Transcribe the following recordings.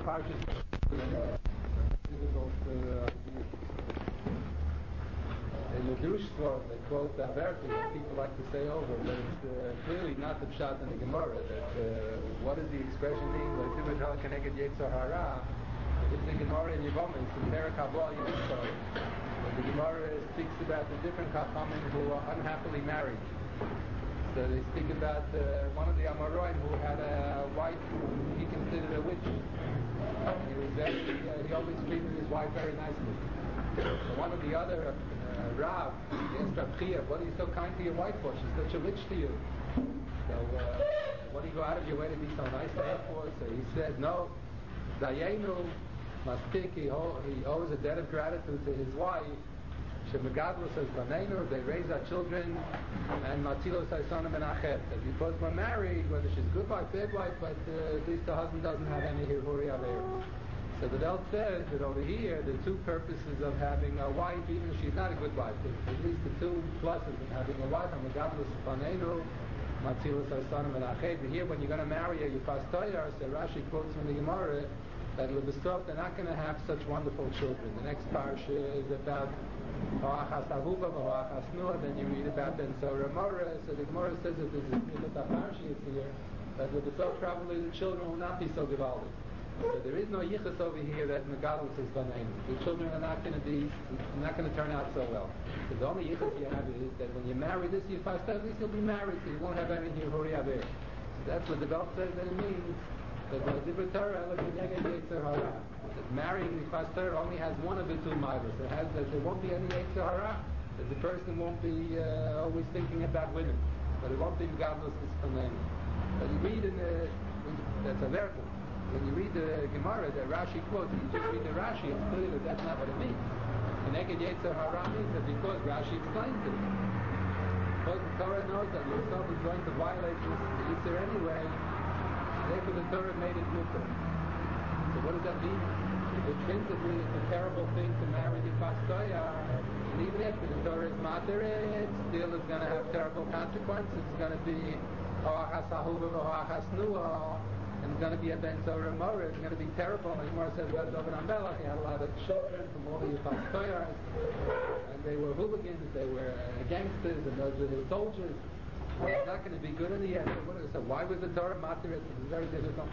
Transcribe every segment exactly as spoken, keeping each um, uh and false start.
Parshas difficult uh, in the Jewish Torah they quote the Averti that people like to say over, but it's uh, clearly not the Pshat in the Gemara. That uh, what does the expression mean? It's in the Gemara in Yevamos in Perek Haba Yisrael. The Gemara speaks about the different Chachamim who are unhappily married. So they speak about uh, one of the Amoraim who had a wife he considered a witch. And he was very, uh, he always treated his wife very nicely. So one of the other uh, Rav, he asked Rav Chia, what are you so kind to your wife for? She's such a witch to you. So uh, what do you go out of your way to be so nice to her for? So he said, no, Dayenu Mastik, he owes a debt of gratitude to his wife. Shemagadlo says, Banenu, they raise our children, and Matilo says, Sonam and Achet. Because we're married, whether she's good wife, bad wife, but uh, at least the husband doesn't have any Hirhuri Aver. So the Belt says that over here, the two purposes of having a wife, even if she's not a good wife, at least the two pluses of having a wife, Shemagadlo says, Banenu, Matilo says, Sonam and Achet. And here, when you're going to marry her, you pass Toyar, so Rashi quotes from the Gemara, that Lebesot, they're not going to have such wonderful children. The next parsha is about Hoachas Ahuva, Hoachas Nuah, then you read about Ben Sora Mora. So the Gemara says that this is the parsha is here, that Lebesot probably the children will not be so divided. So there is no yichus over here that Megadol says Banein. The children are not going to be, not going to turn out so well. So the only yichus you have is that when you marry this, you first at least you'll be married, so you won't have any Hirhuri Aver. So that's what the Belt says that it means. That the Dibur Torah that marrying the pastor only has one of the two miles. It has that there won't be any Yetzer Hara. That the person won't be uh, always thinking about women. But it won't be Gadlus Ispanen. But you read in the that's a verse. When you read the Gemara, the Rashi quotes, you just read the Rashi, it's clear that that's not what it means. The Neged Yetzer Hara means that because Rashi explains it. Because the Torah knows that Yisrael is going to violate this Yetzer anyway. Therefore the Torah made it mutter. So what does that mean? Intrinsically it's a terrible thing to marry the Pastoya, and even after the Torah is matter, it still is going to have terrible consequences. It's going to be Hoachas Ahuva Hoachas Nuah, and it's going to be a Ben Torah Mora. It's going to be terrible. Like Mora says about David Amelach, he had a lot of children from all the Pastoyas, and they were hooligans, they were uh, gangsters, and those were the soldiers. Well, it's not going to be good in the end. So why was the Torah matter? It's very difficult.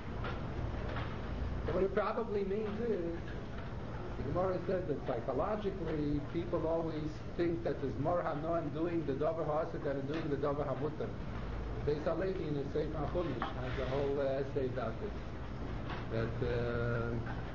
So what it probably means is, the Gemara says that psychologically people always think that there's more hanoam doing the Dover Ha'asik than doing the Dover Hamutar. Beis Halevi in his Sefer HaChumash has a whole uh, essay about this. That uh,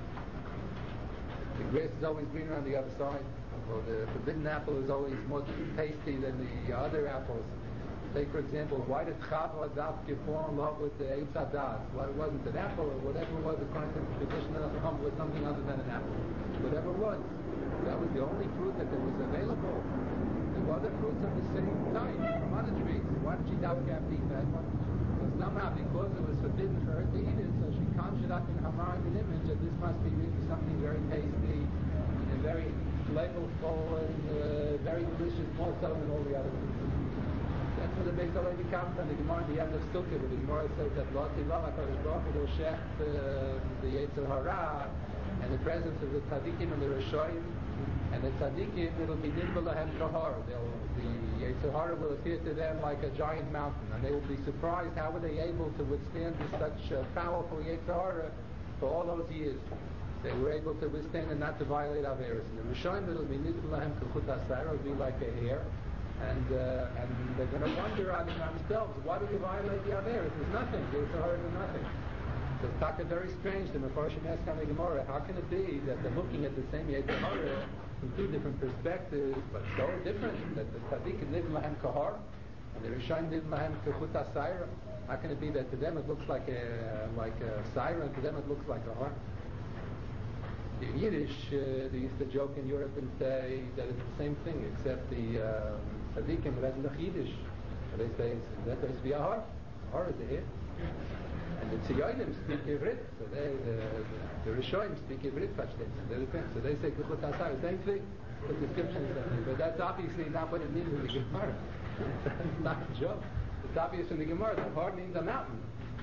the grass is always greener on the other side, or the forbidden apple is always more tasty than the other apples. Take, for example, why did Chava Dafke fall in love with the Eitz Hadas? Why wasn't an apple or whatever it was, according to the tradition of the Chacham, was something other than an apple. Whatever it was, that was the only fruit that there was available. There were other fruits of the same type from other trees. Why did she Dafke have to eat that one? So somehow, because it was forbidden for her to eat it, so she conjured up in her mind an image that this must be really something very tasty and very flavorful and uh, very delicious, more so than all the other fruits. That's what the Beis Halevi comes on the Gemara at the end of Sukkah. The Gemara says that Lati Lala Kadosh Baruch Hu will shecht the Yetzer Hara and the presence of the Tzadikim and the Rishoyim, and the Tzadikim, it'll be Nidbel Lahem Kahar. The Yetzer Hara will appear to them like a giant mountain, and they will be surprised how were they able to withstand this such uh, powerful Yetzer Hara for all those years. They were able to withstand and not to violate Averis. And the Rishoyim, it'll be Nidbel Lahem Kachut Asara, it'll be like a hair. And uh, and they're going to wonder on themselves, why do you violate the Averis? There's nothing. There's nothing. So it's taka very strange. The Mefarshim ask on the Gemara, how can it be that they're looking at the same Yetzer Hara from two different perspectives, but so different, that the Tzaddik live Lahem Kahar, and the Rishon live Lahem Kachut Asayra? How can it be that to them it looks like a like a Saira, and to them it looks like a Har? In Yiddish, uh, they used to joke in Europe and say that it's the same thing, except the uh, Tzadikim read Yiddish. They say, that is be a Har. Har is a hit. And the Tziyonim speak Ivrit, so they, the, the Rishonim speak Ivrit, so they say Kuchut Asar, same thing, the description is something. But that's obviously not what it means in the Gemara. It's not a joke. It's obvious in the Gemara that Har means a mountain.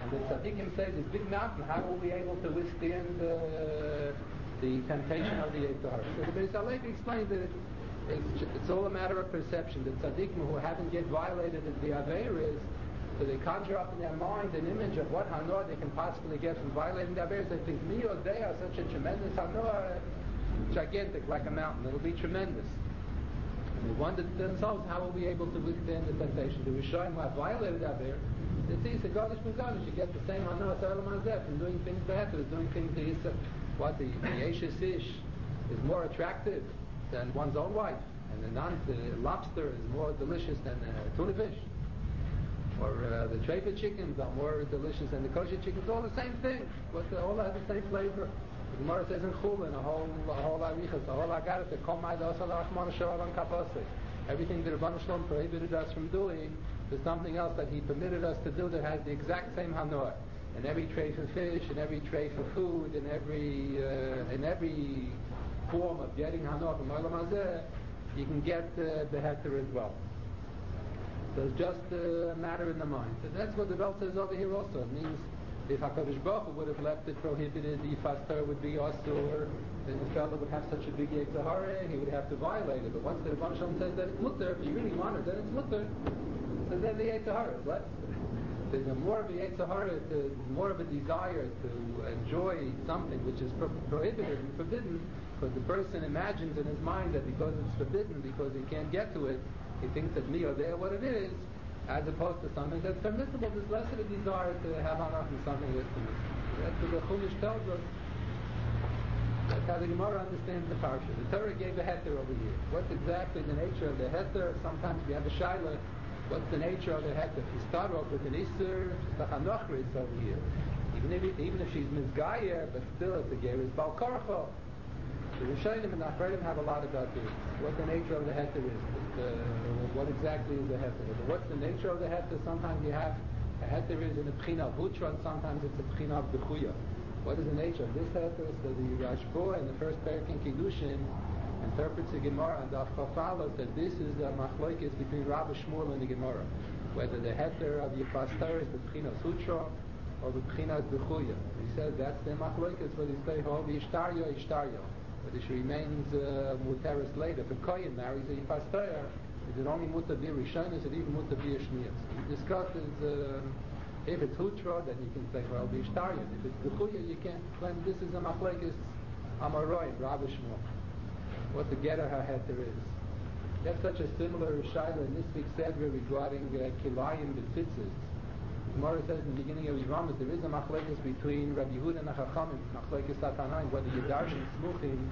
And the tzaddikim say this big mountain, how will we be able to withstand uh, the temptation of the Yetzer Hara? So the Beis Halevi explained that it's, it's all a matter of perception. The tzaddikim who haven't yet violated the Averis, so they conjure up in their mind an image of what Hanoah they can possibly get from violating the Averis. They think, me or they are such a tremendous Hanoah, gigantic, like a mountain. It'll be tremendous. And they wonder to themselves, how will we be able to withstand the temptation? The Rishonim who have violated the Averis, they see, so Gadish Mugadish, you get the same Hanoah Sa'olam Hazeh from doing things better, doing things to Yisrael. What, the, the Yeshes Ish is more attractive than one's own wife, and the, non, the lobster is more delicious than uh, tuna fish, or uh, the trefa chickens are more delicious than the kosher chickens. All the same thing, but they all have the same flavor. The Gemara says in Chulin, a whole a whole arichas, a whole agadah, the kol ma'id asal rachman shalom kapasei. Everything that Rebbeinu Shalom prohibited us from doing, there's something else that He permitted us to do that has the exact same hanoah. In every tray for fish, in every tray for food, in every uh, in every form of getting hanoah from Olam Hazeh, you can get uh, the heter as well. So it's just a matter in the mind. So that's what the Belt says over here also. It means if HaKadosh Baruch Hu would have left it prohibited, the faster would be asur, then the fellow would have such a big Yetzer Hara, he would have to violate it. But once the Rebbeinu Shalom says that it's mutter, if you really want it, then it's mutter. So then the Yetzer Hara is less. There's a more of a Yetzer Hara, there's more of a desire to enjoy something which is pro- prohibited and forbidden, because the person imagines in his mind that because it's forbidden, because he can't get to it, he thinks that me or there what it is, as opposed to something that's permissible. There's less of a desire to have on from something that's permissible. That's what the Chumash tells us. That's how the Gemara understands the parsha. The Torah gave a heter over here. What's exactly the nature of the heter? Sometimes we have a shaila. What's the nature of the heter? If you start off with an isur, it's a chanochris over here. Even if, even if she's mizgayer, but still it's a geris bal korcho. The Rishonim and the Achronim have a lot about this. What the nature of the heter is. But, uh, what exactly is the heter? What's the nature of the heter? Sometimes you have a heter is in the pchina of hutra, and sometimes it's a pchina of dechuya. What is the nature of this heter? So the Rashba in the first parak in Kiddushin interprets the Gemara and the Afchafalos that this is the machlokes between Rabbi Shmuel and the Gemara, whether the heter of Yifastar is the pchina of hutra or the pchina of dechuya. He says that's the machlokes, but he says oh the ishtarya ishtarya. But if she remains uh, muteris later, if a kohen marries a yifastaya, is it only muter bir rishon, is it even muter bir shniyas? We discussed is uh, if it's hutra, then you can say well be ishtarya. If it's dechuya, you can't claim this is a machlekes amaroim, Rabbi Shmuel. What the getter haheter is. You have such a similar shaila in this week's sedra regarding uh, kilayim b'tzitzis. Gemara says in the beginning of Yevamos there is a machlekes between Rabbi Yehuda and the Chachamim, machlekes Satanaim, whether you darshan smuchim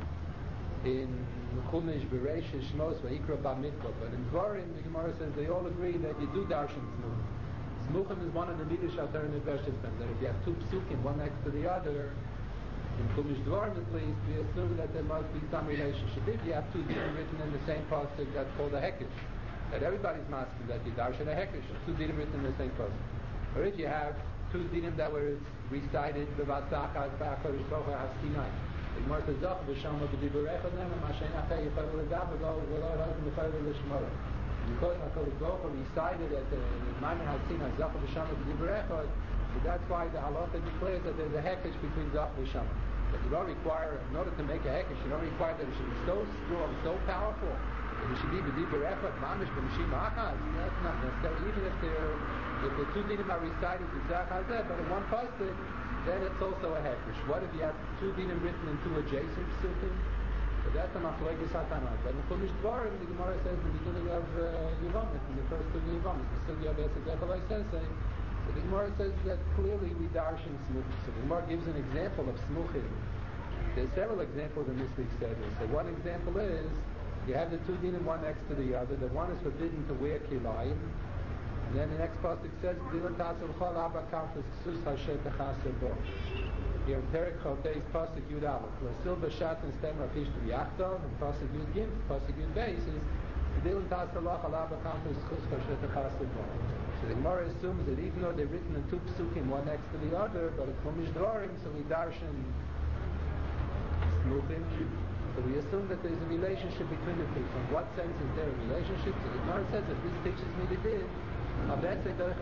in Chumash, Bereishis, Shmos, Vayikra, Bar Mitzvah. But in Dvarim, the Gemara says they all agree that you do darshan smuchim. Smuchim is one of the midah shatar in the Veshestem, that if you have two psukim, one next to the other, in Chumash Dvarim at least, we assume that there must be some relationship. If you have two dinim written in the same pasuk, that's called a hekesh. That everybody's masking that you darshan a hekesh, two dinim written in the same pasuk. Or if you have two dinim that were recited, b'vatzachas b'akadosh baruch hu hasinai. The Gemara says, "Zach v'shama b'dibur echad nema mashen achei yichayv l'gav v'lo v'lo raz m'chayv l'shmara." Because Hakadosh Baruch Hu recited at the Ma'aner Hasinai, Zach v'shama b'dibur echad, so that's why the halacha declares that there's a hekesh between Zach v'shama. But you don't require, in order to make a hekesh, you don't require that it should be so strong, so powerful. It should be b'dibur echad, mamish b'neshima achas. That's not necessary. Even if they're If the two dinim are recited to Zach Hazeh, but in one pasuk, then it's also a hekesh. What if you have two dinim written in two adjacent psukim? So that's a machlokes Satanaim. But in Chumash Dvarim, the Gemara says in the beginning of uh, Yevamos, in the first two Yevamos, the sugya of Esek Echolai Sensei, so the Gemara says that clearly we darshan smuchim. So the Gemara gives an example of smuchim. There's several examples in this week's Seder. So one example is, you have the two dinim one next to the other. The one is forbidden to wear kilayim. And then the next pasuk says, "Dilan tasul chol abba kamfus ksus hasher techasel bo." Here in Perek Choteis pasuk Yud Aleph, "Lasil b'shat and stem rafish to yachtov." And pasuk Yud Gim, pasuk Yud Beis is, "Dilan tasul chol abba kamfus ksus hasher techasel bo." So the Gemara assumes that even though they're written in two psukim, one next to the other, but it's Chumash Dvarim, so we darshan smuchim. So we assume that there's a relationship between the two. So in what sense is there a relationship? So the Gemara says that this teaches me the din of that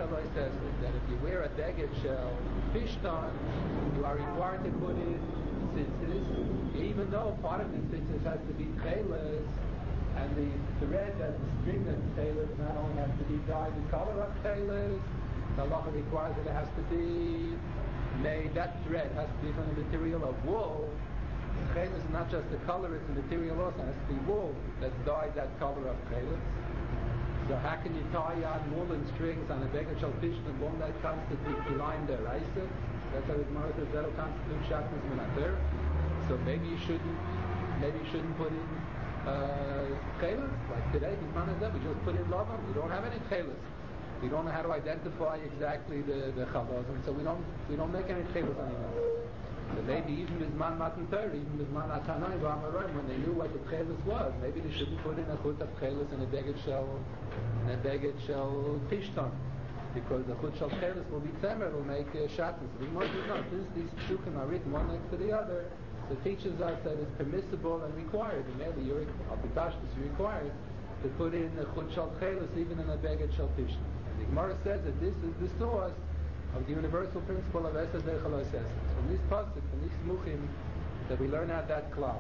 if you wear a beged shell pishtan, you are required to put in tzitzis, even though part of the tzitzis has to be tcheles, and the thread, that the string that's tcheles, not only has to be dyed the color of tcheles, the halacha requires that it has to be made, that thread has to be from the material of wool. Tcheles is not just the color, it's the material also. It has to be wool that's dyed that color of tcheles. So how can you tie on woolen strings on a beged shel pishtan? Won't that constitute kilayim deraisa? That's how the Gemara says that'll constitute shatnez minater. So maybe you shouldn't, maybe you shouldn't put in tcheles. Uh, like today, we just put in lavan. We don't have any tcheles. We don't know how to identify exactly the the chavos, and so we don't we don't make any tcheles anymore. So maybe even Bizman Matan Torah, even Bizman Atanai B'Amarim, when they knew what the tcheles was, maybe they shouldn't put in a chut of tcheles and a beged shel and a beged shel pishtan, because the chut shel tcheles will be tzemer, will make uh, shatnez. The Gemara says no. Since these psukim are written one next to the other, so it teaches us that it's permissible and required. And maybe you're al-B'tashtus you're required to put in a chut shel tcheles even in a beged shel pishtan. And the Gemara says that this is the source of the universal principle of Esed Derech Lo Esed. From this pasuk, from these smuchim, that we learn out that klal.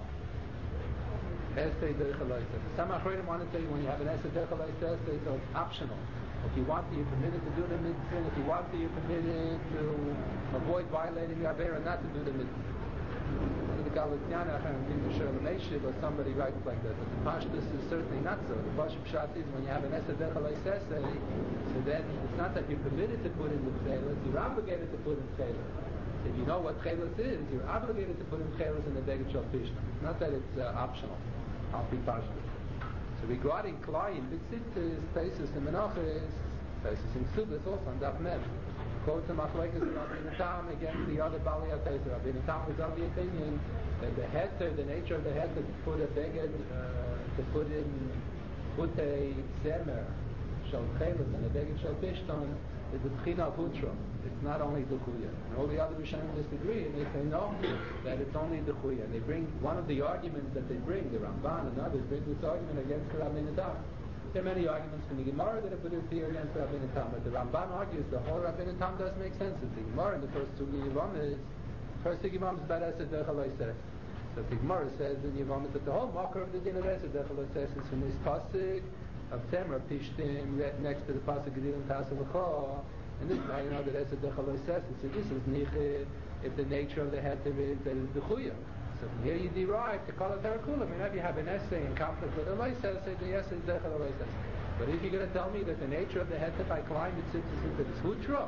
Esed Derech Lo Esed. Some Achronim want to say when you have an Esed Derech Lo Esed, so it's optional. If you want to, you're permitted to do the mitzvah. If you want to, you're permitted to avoid violating the Avera, not to do the mitzvah. The Galatiana, I think the Sherla Meishiv or somebody writes like that. But the Pashtus is certainly not so. The Pashtus Pshat is when you have an Esed Derech Lo Esed, so then it's not that you're permitted to put in the tcheles, you're obligated to put in tcheles. If you know what tcheles is, you're obligated to put in tcheles in the beged shel pishtan. It's not that it's uh, optional. I'll be partial. So regarding Klayim, B'tzitzis, Pesis, and Menachis, Pesis and Ksubis also on Daf Mem, quotes the Machlekes of Rabbeinu Tam against the other Bali Ateiser. Rabbeinu Tam was of the opinion that the heter, the nature of the heter to put a beged, uh, to put in, put a zemer, shel tcheles and a beged shel pishtan is the b'china of hutra. It's not only the chuya. And all the other Rishonim disagree, and they say no, that it's only the chuya. And they bring one of the arguments that they bring, the Ramban and others bring this argument against the Rabbeinu Tam. There are many arguments from the Gemara that would appear against the Rabbeinu Tam, but the Ramban argues the whole Rabbeinu Tam does make sense. It's the Gemara in the first two Yevamos, first two Yevamos is about Esed Derech Lo Esed. So the Gemara says in Yevamos that the whole marker of the din of Esed Derech Lo Esed is from this pasuk of Temer Pishtim next to the pasuk Gedilim Tasav L'Cho, and this is how you know that Esed Derech Lo Esed. So this is niche if the nature of the heter is that it's the chuya. So from here you derive to call it terakula. I mean, if you have an essay in conflict with a loises, say the essay is derech loises. But if you're going to tell me that the nature of the heter by climate sits is that it's hutra,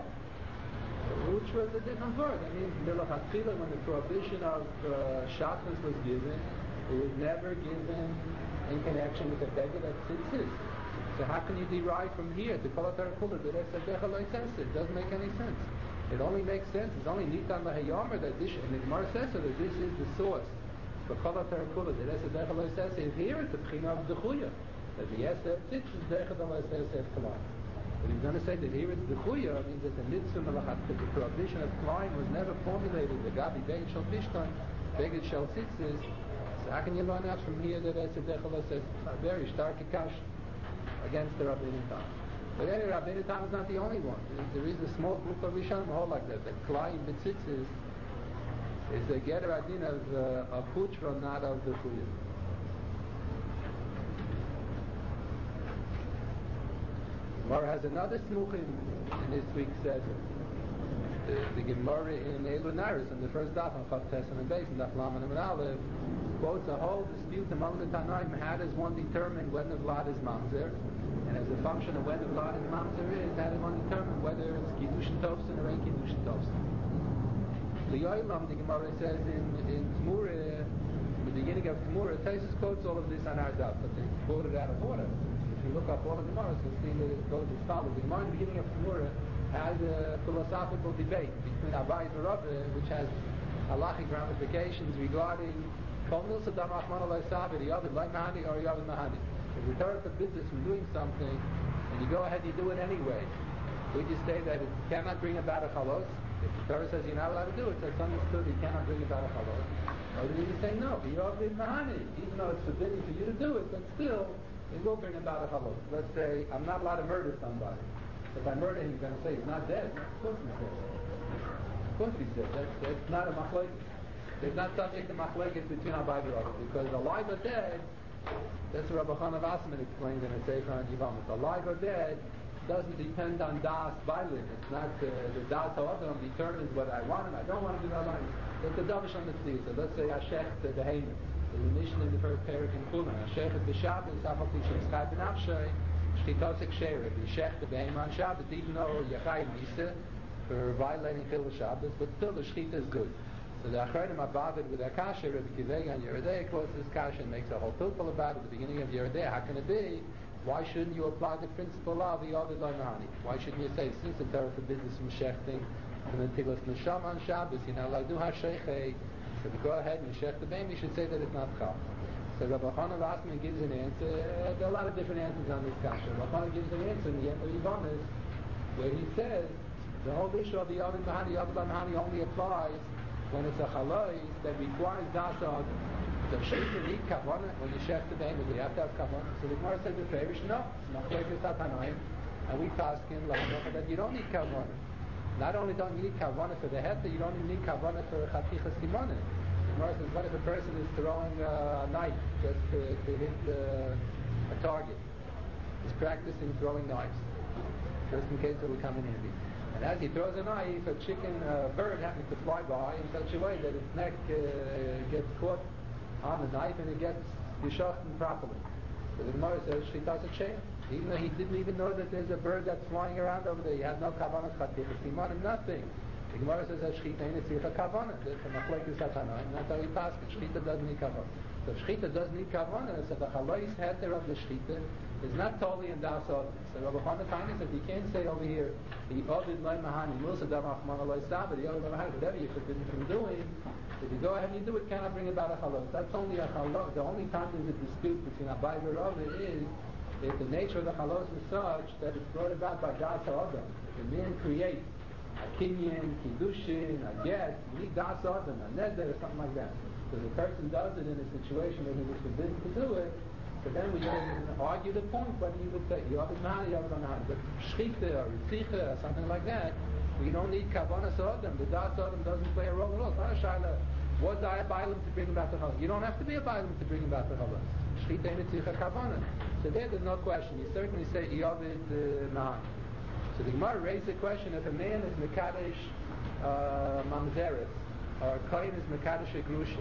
so hutra is a different word. That means milachatchila, when the prohibition of uh, shatnez was given, it was never given in connection with the beged of tzitzis. So how can you derive from here to call it terakula that it's a derech loises? It doesn't make any sense. It only makes sense, it's only Nitan Lahayomer that this, and the Gemara says so that this is the source. For Kala Terakula, the Esed Derech Lo Esed is here at the B'china of the Chuya. That the Esed Tzitz is Derech Lo Esed Kalayim. But he's going to say that here it's the Chuya, it means that the Mitzvah Malachat, the prohibition of Kalayim was never formulated. The Gabi Beged Shel Pishtan, Beged Shel Tzitzis. So how can you learn out from here that Esed Derech Lo Esed? A very stark akash against the Rabbeinu Tam. But anyway, Rabbeinu Tam is not the only one. There is a small group of Rishonim who hold like that. The Klayim B'tzitzis is the Ger Adin of uh, of Hutra, not of the Chuya. Gemara has another smuchim in this week's Seder. The, the Gemara in Eilu Naris, in the first daf on Chav Tesam and Beis, in Daf Laman and Aleph, quotes a whole dispute among the Tanaim. How does one determine when the vlad is mamzer? And as a function of when the vlad is mamzer is, how does one determine whether it's kiddushin tofsin or ain't kiddushin tofsin? L'yoylam, the Gemara says in in Tmura, in the beginning of Tmura, Taisus quotes all of this on our daf, but they quote it out of order. If you look up all the Gemaras, you'll see that it goes as follows. The Gemara in the beginning of Tmura has a philosophical debate between Abai and Rabbi, which has halachic ramifications regarding Kol Milsa Dam Achman Alay Sabi, Yavid Lai Mahani or Yavid Mahani. If the Torah forbids from doing something, and you go ahead and you do it anyway, would you say that it cannot bring about a chalos? If the Torah says you're not allowed to do it, so it's understood you cannot bring about a halal. Or do you say no? Yovid mahani, even though it's forbidden for you to do it, but still it will bring about a halal. Let's say I'm not allowed to murder somebody. If I murder him, you're going to say he's not dead. Of course he's dead. Of course he's dead. That's, that's not a machlokes. It's not subject to machlokes between Abai and Rabbi, because alive or dead, that's what Rabbi Chana Wasserman explained in a Sefer on Yivamis. Alive or dead doesn't depend on das bailin. It's not uh, the das ha'adam determines whether I want him, I don't want him to be alive. It's the davish on the tzir. So let's say Ashech the Behemoth. There's a mission in the first parak in Kulan. Ashech the Shabbos, Afal Tishim Schai Ben Afshay, Shchitosek Sherev. Ashech the Behemoth on Shabbos, even though Yachai Misa for violating Chil Shabbos, but still the Shchita is good. So the Achronim are bothered with Akasha, Rebbe Kiveg on Yerodei, quotes this Kasha and makes a whole tilpul about it at the beginning of Yerodei. How can it be? Why shouldn't you apply the principle of the Yovid Lo Mahani? Why shouldn't you say, since the Torah forbids us from shechting and then Tilas Neshama on Shabbos, you're not allowed to do HaSheichei, so to go ahead and shech the baby, you should say that it's not Chal. So Rabbi Chana Wasserman gives an answer. Uh, there are a lot of different answers on this Kasha. Rabbi Chana gives an answer in the end of Yivamis, where he says, the whole issue of the Yovid Mahani, Yovid Lo Mahani only applies when it's a Chalais that requires Das Adam. So Sheikhah need Kavanah when you shech the baby, you have to have Kavanah. So the Gemara says the Farish, no, it's not like it's Satanaim, and we pass in Lachnocha that you don't need Kavanah. Not only don't you need Kavanah for the head, but you don't even need Kavanah for Chaticha Simonah. The Gemara says, what if a person is throwing uh, a knife just to, to hit uh, a target? He's practicing throwing knives, just in case it will come in handy. And as he throws a knife, a chicken, a bird happens to fly by in such a way that its neck uh, gets caught on the knife and it gets yeshachtim properly. So the Gemara says, Shchitas a chair. Even though he didn't even know that there's a bird that's flying around over there, he had no kavanah chaticha siman, nothing. The Gemara says that Shchita ain't a kavanah. That's a machlekes satana, and that's how he passed it. Shchita doesn't need kavanah. So if Shchita doesn't need kavanah, so the chalais heter of the Shchita is not totally in das odin. So Rabbi Chana Taina says you can't say over here the odin loy mahani musa damachman loy sabah the odin loy mahani whatever you're forbidden from doing. If you go ahead and you do it, cannot bring about a chalos. That's only a chalos. The only time there's a dispute between Abai and Rava is if the nature of the chalos is such that it's brought about by das odin. If a man creates a kinyan, kiddushin, a get, you need das odin, a neder, or something like that. So the person does it in a situation where he was forbidden to do it. So then we can argue the point whether you would say Yovid Mahani, Yovid Mahani, but Shchita or Ritzicha or something like that, we don't need Kavanah Sodom. The Das Sodom doesn't play a role at all. It's not a Shaila. Was I a Bailam to bring about the Halal? You don't have to be a Bailam to bring about the Halal. Shchita and Ritzicha Kavanah. So there, there's no question. You certainly say Yovid uh, Mahani. So the Gemara raised the question: if a man is Mekadesh uh, Mamzeres or a Kohen is Mekadesh Agrusha,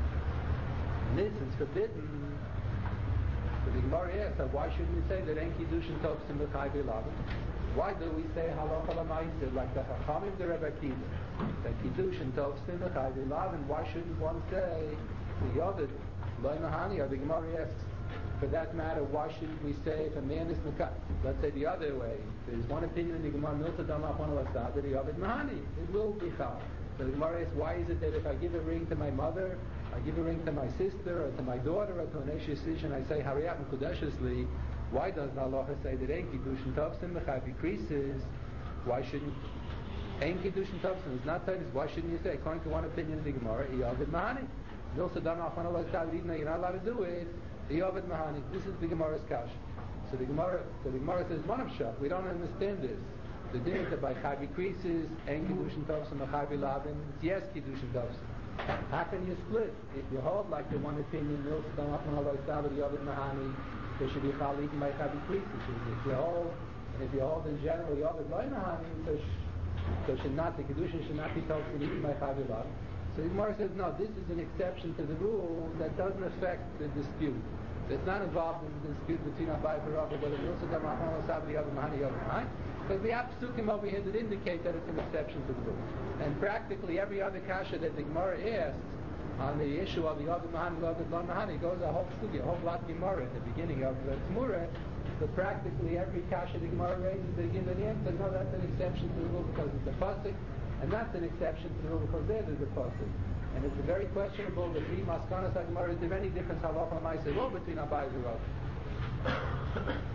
and this is forbidden. So the Gemara asks, so why shouldn't we say that En Kiddushin Tovsim L'chai B'Lavin? Why do we say Halacha L'Maiseh like the Chachamim the Rebbe Akiva? That Kiddushin Tovsim L'chai B'Lavin, why shouldn't one say the Yovid Lo Mahani? Or the Gemara asks, for that matter, why shouldn't we say if a man is Mekadesh? Let's say the other way. There's one opinion in the Gemara, Milta Damach One Lasad, that the Yovid Mahani, it will be Chal. So the Gemara asks, why is it that if I give a ring to my mother, I give a ring to my sister, or to my daughter, or to an Eish Yisrish, I say, Hariyat Mekudeshesli, why does the halacha say that Ein Kiddushin Tovsim L'chai decreases? Why shouldn't Ein Kiddushin Tovsim is not Tovsim? Why shouldn't you say, according to one opinion in the Gemara, Yovid Mahani? Milsa Damach One Lasad, even though you're not allowed to do it, Yovid Mahani. This is the Gemara's kash. So the Gemara, so the Gemara says, Manavshach, we don't understand this. The din is that by Chai decreases, Ein Kiddushin Tovsim L'chai B'Lavin, it's yes Kiddushin Tovsim. How can you split? If you hold like the one opinion, Milsa Damach One Lasad, Yovid Mahani, there should be Chal eaten by Chai decreases. If you hold, and if you hold in general Yovid Lo Mahani, so, so should not, the Kiddushin should not be Tovsim eaten by Chai B'Lavin. So the Gemara says, no, this is an exception to the rule that doesn't affect the dispute. It's not involved in the dispute between Abai and Rava whether Milsa Damach One Lasad, Yovid Mahani, Yovid Mahani. Because we have psukim over here that indicate that it's an exception to the rule. And practically every other kasha that the Gemara asks on the issue of the Yovid Mahani, Yovid Lo Mahani, goes a whole study, a whole lot Gemara at the beginning of the Tzmurah. But practically every kasha the Gemara raises, they give an answer, no, that's an exception to the rule because it's a pasuk, and that's an exception to the rule because there there's a pasuk. And it's very questionable, the three maskanas Gemara, is there any difference halacha l'maaseh law between Abai and Rava?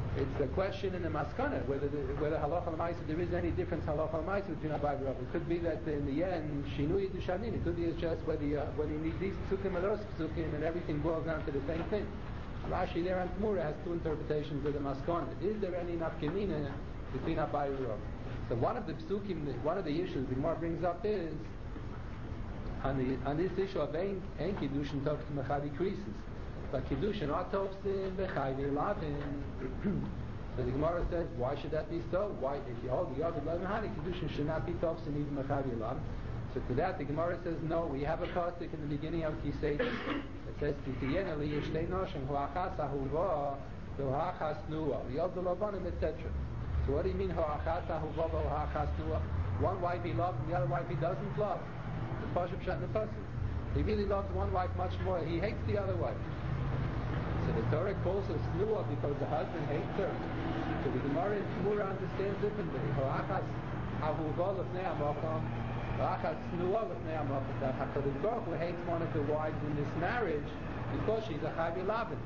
It's a question in the maskana whether the, whether halacha l'maisa there is any difference halacha l'maisa between Abai and Rav. It could be that in the end shinui d'shanin. It could be it's just whether you, whether you need these psukim or those psukim, and everything boils down to the same thing. Rashi there on Tmura has two interpretations of the maskana. Is there any nafkamina between Abai and Rav? So one of the psukim, one of the issues the Gemara brings up is on the on this issue of ein ein kiddushin tov to mechavi krisis. But kiddushin are tofsin b'chayvi lavin. So the Gemara says, why should that be so? Why, if you hold the other lavin, kiddushin should not be tofsin even b'chayvi lavin. So to that the Gemara says, no. We have a pasuk in the beginning of Kisei. It says, "Titiyena li yishtei noshim hoachas ahuva hoachas nua yod lavanim," et cetera. So what do you mean hoachas ahuva hoachas nua? One wife he loves and the other wife he doesn't love. The pasuk shut in the pasuk. He really loves one wife much more. He hates the other wife. So the Torah calls her snua because the husband hates her. So the Gemara in Tmura understands differently. Hoachas ahuva lefnei hamacham, hoachas snua lefnei hamacham. That HaKadosh Baruch Hu hates one of the wives in this marriage because she's a chayvi lavin.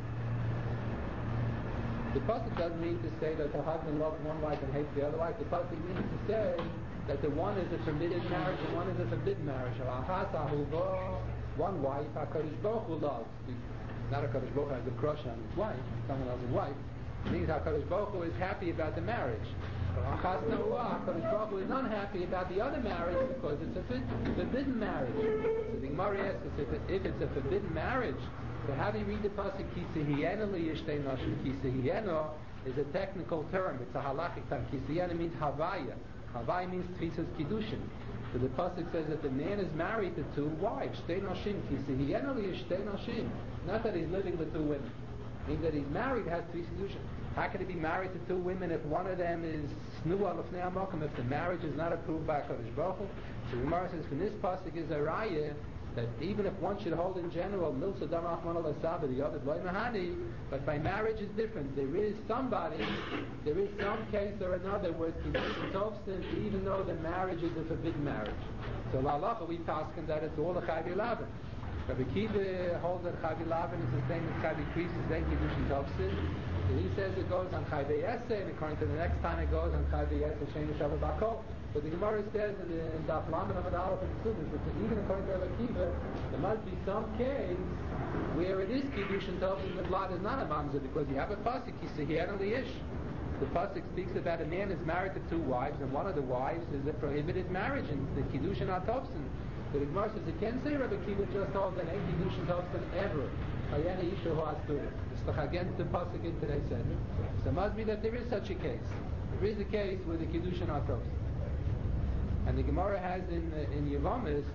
The pasuk doesn't mean to say that the husband loves one wife and hates the other wife. The pasuk means to say that the one is a permitted marriage and one is a forbidden marriage. Hoachas ahuva, one wife HaKadosh Baruch Hu loves. Not HaKadosh Baruch Hu has a crush on his wife, someone else's wife. It means HaKadosh Baruch Hu is happy about the marriage. HaKadosh Baruch Hu is unhappy about the other marriage because it's a forbidden marriage. So the Gemara asks us, if, it, if it's a forbidden marriage, so how do you read the pasuk? Kisehiyena li yishtei noshim. Kisehiyena is a technical term. It's a halachic term. Kisehiyena means havaya. Havaya means tfisas kiddushin. So the pasuk says that the man is married to two wives. Shtei noshim. Kisehiyena li yishtei noshim. Not that he's living with two women. It means that he's married, has three kiddushin. How can he be married to two women if one of them is snua lefnei hamacham, if the marriage is not approved by HaKadosh Baruch Hu? So the Gemara says from this pasuk is a raya that even if one should hold in general milsa dam rachman al asaba the other loy mahani, but by marriage is different. There is somebody, there is some case or another where it's kiddushin tofsin even though the marriage is a forbidden marriage. So la halacha we paskin that it's all a chayvi lavin. Rabbi Kiva holds that chayvi lavin is the same as chayvi krisis, then kiddushin tofsin. So he says it goes on chayvi eseh, and according to the next time it goes on chayvi eseh shein shabbat bakol. But the Gemara says in the Daf Lamed Amud Aleph and Sumos that even according to Rabbi Kiva, there must be some case where it is kiddushin tofsin, the blood is not a mamzer, because you have a pasuk, Kisehiyena li yish. The pasuk speaks about a man is married to two wives, and one of the wives is a prohibited marriage, and the kiddushin are tofsin. So the Gemara says you can't say Rabbi Kiva just holds that ain't kiddushin tofsin ever. It's against the pasuk in today's segment. So it must be that there is such a case. There is a case where the kiddushin are tofsin. And the Gemara has in uh, in Yevamis.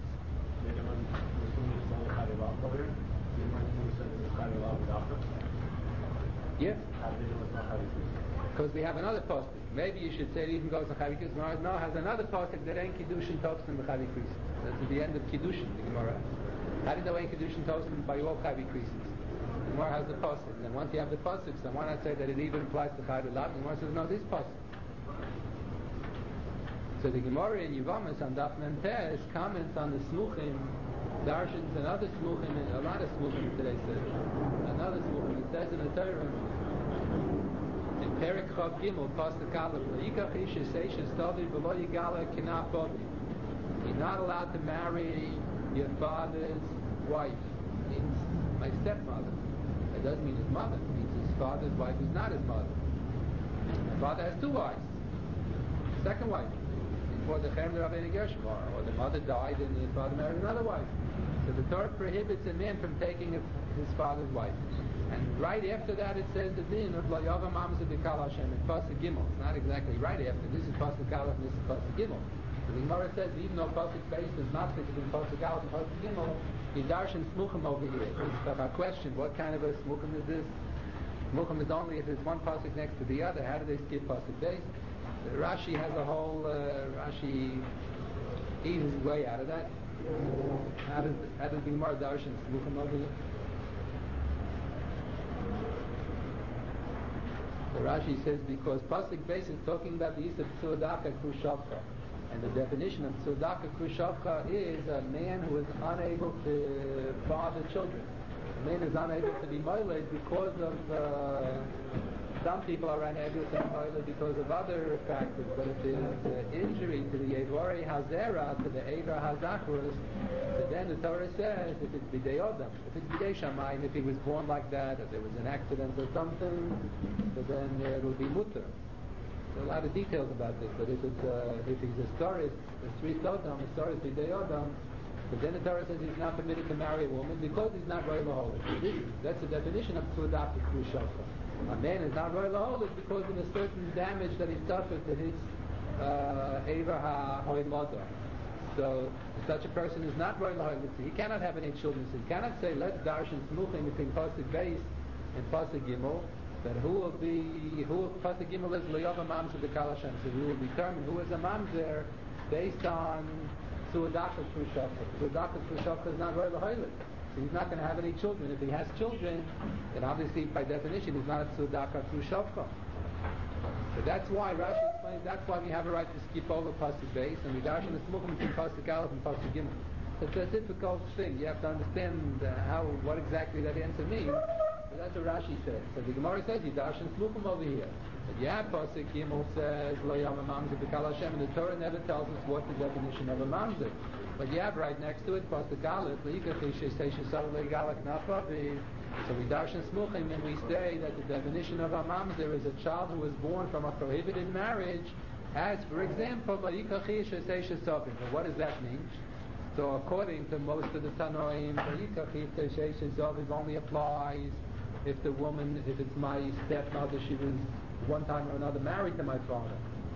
Yeah. Because we have another pasuk. Maybe you should say it even goes on Chavi Krisis. No, no, has another pasuk that ain't kiddushin tofsin b'Chavi Krisis. That's at the end of kiddushin. The Gemara has. How do you know ain't kiddushin tofsin by all Chavi Krisis? The Gemara has the pasuk. And once you have the pasuk, so why not say that it even applies to Chavi Lav? The Gemara says no, this pasuk. So the Gemara in Yevamis on Daf Mem Tes comments on the Smuchim, Darshans and other Smuchim, and a lot of Smuchim today says. Another Smuchim, it says in the Torah, in Perek Chav Gimel, Pasuk Aleph, Yikach ish eseish estadi v'lo yigala kinaf bodi. You're not allowed to marry your father's wife. It means my stepmother. It doesn't mean his mother. It means his father's wife is not his mother. My father has two wives. Second wife. Before the Cherem Rabbeinu Gershom, or, or the mother died and the father married another wife. So the Torah prohibits a man from taking his, his father's wife. And right after that it says the din of La Yava Mamza B'Kal Hashem in Pasuk Gimel. It's not exactly right after. This is Pasuk Aleph and this is Pasuk Gimel. So the Gemara says even though Pasuk base is not between Pasuk Aleph and Pasuk Gimel, you darshan Smuchim over here. It's a question, what kind of a Smuchim is this? Smuchim is only if it's one Pasuk next to the other. How do they skip Pasuk base? Rashi has a whole, uh, Rashi eases his way out of that. How does, how does the Gemara darshan Smuchim over here? So Rashi says because Pasuk base is talking about the use of Tzudaka Krushavcha. And the definition of Tzudaka Krushavcha is a man who is unable to father children. A man is unable to be moiled because of uh, Some people are unable to toilet because of other factors, but if there's uh, injury to the Yevore Hazera, to the Eva Hazachrus, so then the Torah says if it's B'dei Odom, if it's B'dei Shamayim, if he was born like that, if there was an accident or something, so then uh, it will be mutter. There are a lot of details about this, but if it's uh, if he's a storis, a three Sodom, a storis B'dei Odom, but then the Torah says he's not permitted to marry a woman because he's not royal laholic. That's the definition of tzudach through shofar. A man is not royal laholic because of a certain damage that he suffered to his Eva ha-hoilodo. So such a person is not royal laholic. He cannot have any children. So he cannot say let's darshan smuchim between pasuk beis and pasuk gimel. That who will be who pasuk gimel is liyava mamzer b'kal Hashem. So we will determine who is a mamzer based on Su'adakas through Shofar. Su'adakas through Shofar is not royal laholic. So he's not going to have any children. If he has children, then obviously by definition he's not a Su'adakas through Shofar. So that's why Rashi explains, that's why we have a right to skip over Pasuk Beis and we darshan the Smuchim between Pasuk Aleph and Pasuk Gimel. It's a difficult thing. You have to understand uh, how, what exactly that answer means. But that's what Rashi says. So the Gemara says, you darshan Smuchim over here. But yeah, Pasuk Gimel says, Lo Yam Mamzer B'Kal Hashem, and the Torah never tells us what the definition of a mamzer. But you have right next to it, Pasuk Aleph, Le'ikach Ishe Seishe Sar Le'Galak Nafavi. So we darshan Smuchim and we say that the definition of a mamzer is a child who was born from a prohibited marriage, as for example, Le'ikach Ishe Seishe Sovim. But what does that mean? So according to most of the Tanoim, Le'ikach Ishe Seishe Sovim only applies if the woman, if it's my stepmother, she was one time or another married to my father.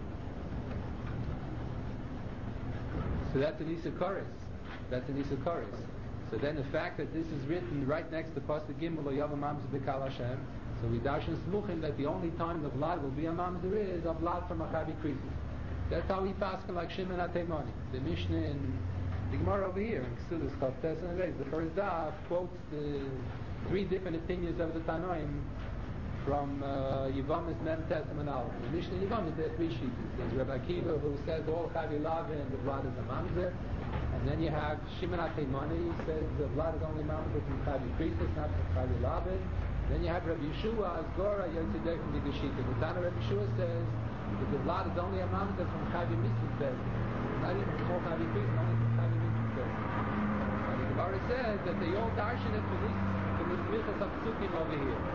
So that's an Isukaris. That's an Isukaris. So then the fact that this is written right next to Pasuk Gimel, Lo Yava Mamzer B'Kal Hashem, so we darshan Smuchim that the only time the Vlad will be a Mamzer is a Vlad from Maccabi Krisis. That's how we pass like Shimon HaTeimoni. The Mishnah in the Gemara over here, in Ksulis Chavtes and Reis, the first daf quotes the three different opinions of the Tanoim from uh, Yevamos Mem Testament Aleph. The Mishnah Yevamos, there are three sheets. There's Rabbi Akiva who says all Chavi Lavin and the blood is a mamzer. And then you have Shimon HaTeimoni who says the blood is only mamzer from Chavi Krisis, not from Chavi Lavin. Then you have Rabbi Yeshua Asgora Yotzidei from the Geshita. The Tana Rabbi Yeshua says that the blood is only a mamzer from Chavi Mitzvah. Not even from all Chavi Krisis, only from Chavi Mitzvah. And the Gemara says that they all darshan it for this, for this Mitzvah of Psukim over here.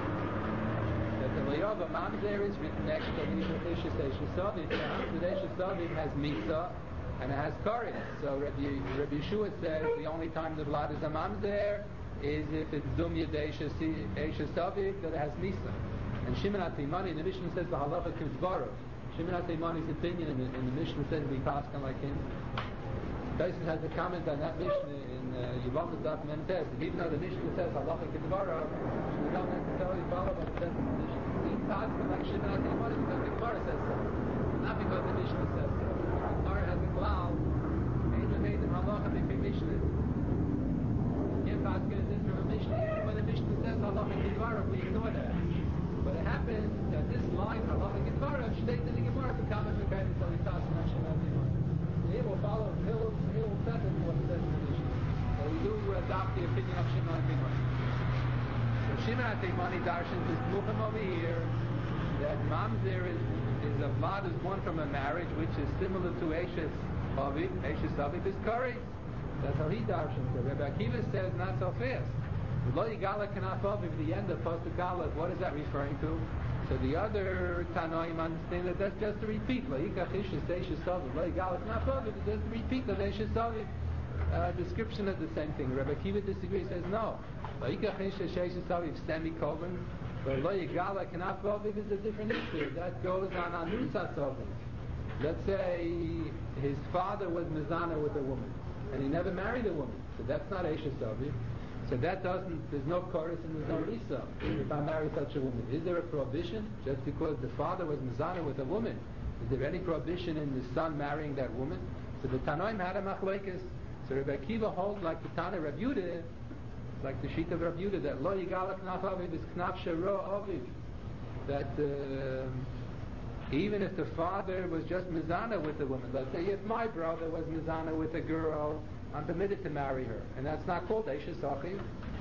That the Layava Mamzer is written next to Isha Eshes Sovim. The Eshes Sovim has Misa and it has Koris. So Rabbi, Rabbi Yeshua says the only time the blood is a Mamzer is if it's Dum Yedei Eshes Sovim that it has Misa. And Shimon HaTeimoni, the Mishnah says the Halacha Kivdvaro. Shimon HaTeimoni's opinion in the, in the Mishnah says we pass on like him. Tyson has a comment on that Mishnah in Yevamos Daf Mem Tes. Even though the Mishnah says Halacha Kivdvaro, we don't necessarily follow what it says in the Mishnah. We pass on like Shimon HaTeimoni because the Gemara says so. Not because the Mishnah says so. The Gemara has a cloud. Ain't made in Halacha between Mishnahs. You can't pass on this from a Mishnah. Even when the Mishnah says Halacha Kivdvaro, we ignore that. But it happens that this line, Halacha Kivdvaro, states in the Gemara to come and become so we pass on Shimon HaTeimoni. He will follow, he'll, he'll set it what it says in the Mishnah. So we do adopt the opinion of Shimon HaTeimoni. So Shimon HaTeimoni darshan is Muchim over here, that Mamzer is, is a Vlad is born from a marriage which is similar to Eshes Aviv. Eshes Aviv is Koris. That's how he darshan. So Rabbi Akiva says not so fast. Lo Yigala Kanaf Aviv, the end of Pasuk Aleph, what is that referring to? So the other Tanoim understand that that's just a repeat. Lo Yikach Eshes Eshes Aviv. Lo Yigala Kanaf Aviv is just a repeat of Eshes Aviv. Uh, description of the same thing. Rabbi Akiva disagrees, says no. Lo Yikach Eshes Eshes Aviv semicolon. But Lo Yigala Kanaf Aviv is a different issue. That goes on Anusas Aviv. Let's say his father was Mizana with a woman, and he never married a woman. So that's not Eshes Aviv. So that doesn't, there's no chorus and there's no Risa if I marry such a woman. Is there a prohibition just because the father was Mizana with a woman? Is there any prohibition in the son marrying that woman? So the Tanoim had a machlekes. So Rabbi Akiva holds like the Tana Rav Yudah, like the sheet of Rav Yudah, that Lo Yigala Knaf Aviv is Knaf Shero Aviv. That uh, even if the father was just Mizana with the woman, let's say if my brother was Mizana with a girl, I'm permitted to marry her. And that's not called Eshes Achiv.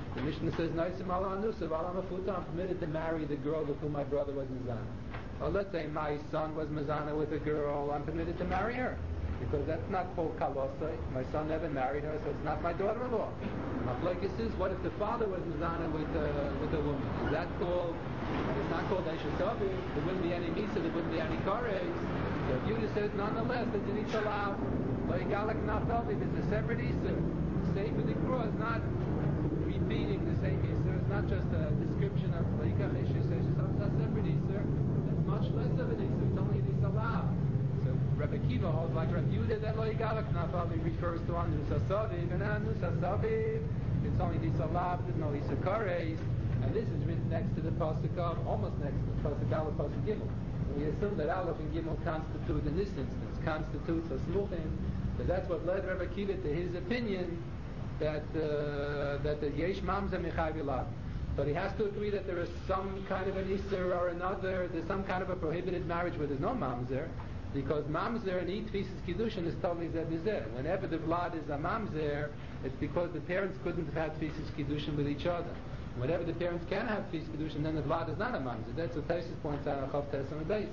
The Mishnah says, "Naisim ala anusa, ala mafuta." I'm permitted to marry the girl with whom my brother was mizana. Or let's say my son was mizana with a girl. I'm permitted to marry her because that's not called kalosai. My son never married her, so it's not my daughter-in-law. Machlokes is, what if the father was mizana with uh, with a woman? Is that called? It's not called eshesavi. There wouldn't be any misa. There wouldn't be any kares. So Yehuda says, nonetheless, that you need to allow. Like galak naftavi, it's a separate issa. Sefer Dikra is not repeating the same issa. It's not just a description of laikach isha. It's a separate issa. That's much less of an issa. It's only an issa lav. So Rebbe Kiva holds like Rebbe Yehuda that like galak naftavi refers to anus hasaviv, and anus hasaviv it's only the issa lav. There's no issa kares. And this is written next to the pasuk of, almost next to the pasuk Aleph, pasuk Gimel. We assume that Aleph and Gimel constitute, in this instance, constitutes a smuchim. So that's what led Rebbe Kiva to his opinion that uh, that the yesh mamzer mechayv ilav. But he has to agree that there is some kind of an isser or another. There's some kind of a prohibited marriage where there's no mamzer, because mamzer and eat feces kiddushin is totally zeh. Whenever the vlad is a mamzer, it's because the parents couldn't have had feces kiddushin with each other. Whenever the parents can have feces kiddushin, then the vlad is not a mamzer. That's what Taisus points out on Chav Tes on the base.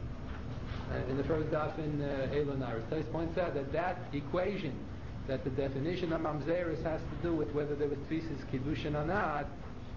Uh, in the first daf in uh, Elon Iris, Taisus points out that that equation, that the definition of mamzeris has to do with whether there was feces kiddushin or not.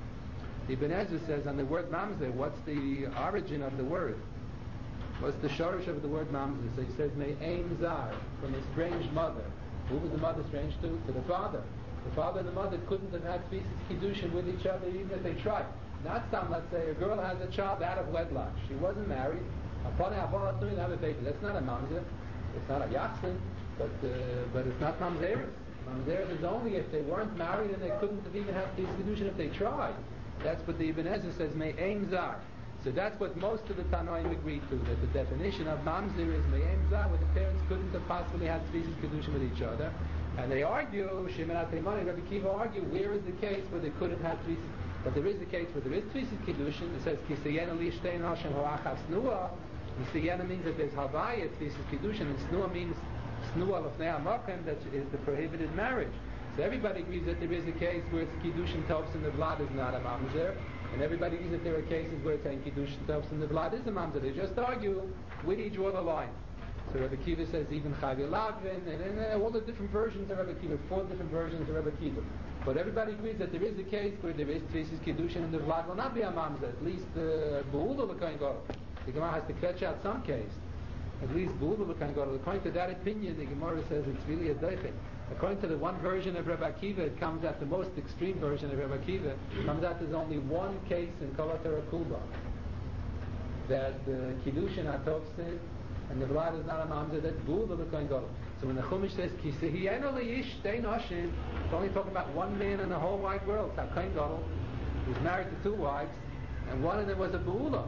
Ibn Ezra says on the word mamzer, what's the origin of the word? What's the shorish of the word mamzer? So he says, may aim zar, from a strange mother. Who was the mother strange to? To the father. The father and the mother couldn't have had feces kiddushin with each other even if they tried. Not some, let's say, a girl has a child out of wedlock. She wasn't married. Upon Havana to have a baby. That's not a mamzer. It's not a yachsin, but uh, but it's not mamzeris. Mamzeris is only if they weren't married and they couldn't have even had feces kiddushin if they tried. That's what the Ibn Ezra says, may aim zar. So that's what most of the Tanoim agreed to, that the definition of mamzer is may aim zar, where the parents couldn't have possibly had feces kiddushin with each other. And they argue, Shimon HaTeimani, Rabbi Kiva argue, where is the case where they could have had feces? But there is a case where there is feces kiddushin. It says, Kisayena li shtein Hashem hoachas snua. Kisayena means that there's havaya, feces kiddushin, and snua means snua lefnei hamakom, that is the prohibited marriage. So everybody agrees that there is a case where it's kiddushin tovs and the blood is not a mamzer, and everybody agrees that there are cases where it's saying kiddushin tovs and the blood is a mamzer. They just argue where do you draw the line. So Rebbe Kiva says even Chavi Lavin, and, and, and all the different versions of Rebbe Kiva, four different versions of Rebbe Kiva. But everybody agrees that there is a case where there is feces kiddushin and the blood will not be a mamzer. At least Be'ula l'kain gadol. The Gemara has to fetch out some case. At least Be'ula l'kain gadol. According to that opinion, the Gemara says it's really a deichik. According to the one version of Rebbe Akiva, it comes out, the most extreme version of Rebbe Akiva, comes out there's only one case in Kol HaTorah Kula that the Kiddushin HaTovsin and the blood is not a mamzer, that's Be'ula l'kain gadol. So when the Chumash says, Ki sehiyenu li'ish shtei noshim, it's only talking about one man in the whole wide world, HaKain Gadol, who's married to two wives, and one of them was a Be'ula.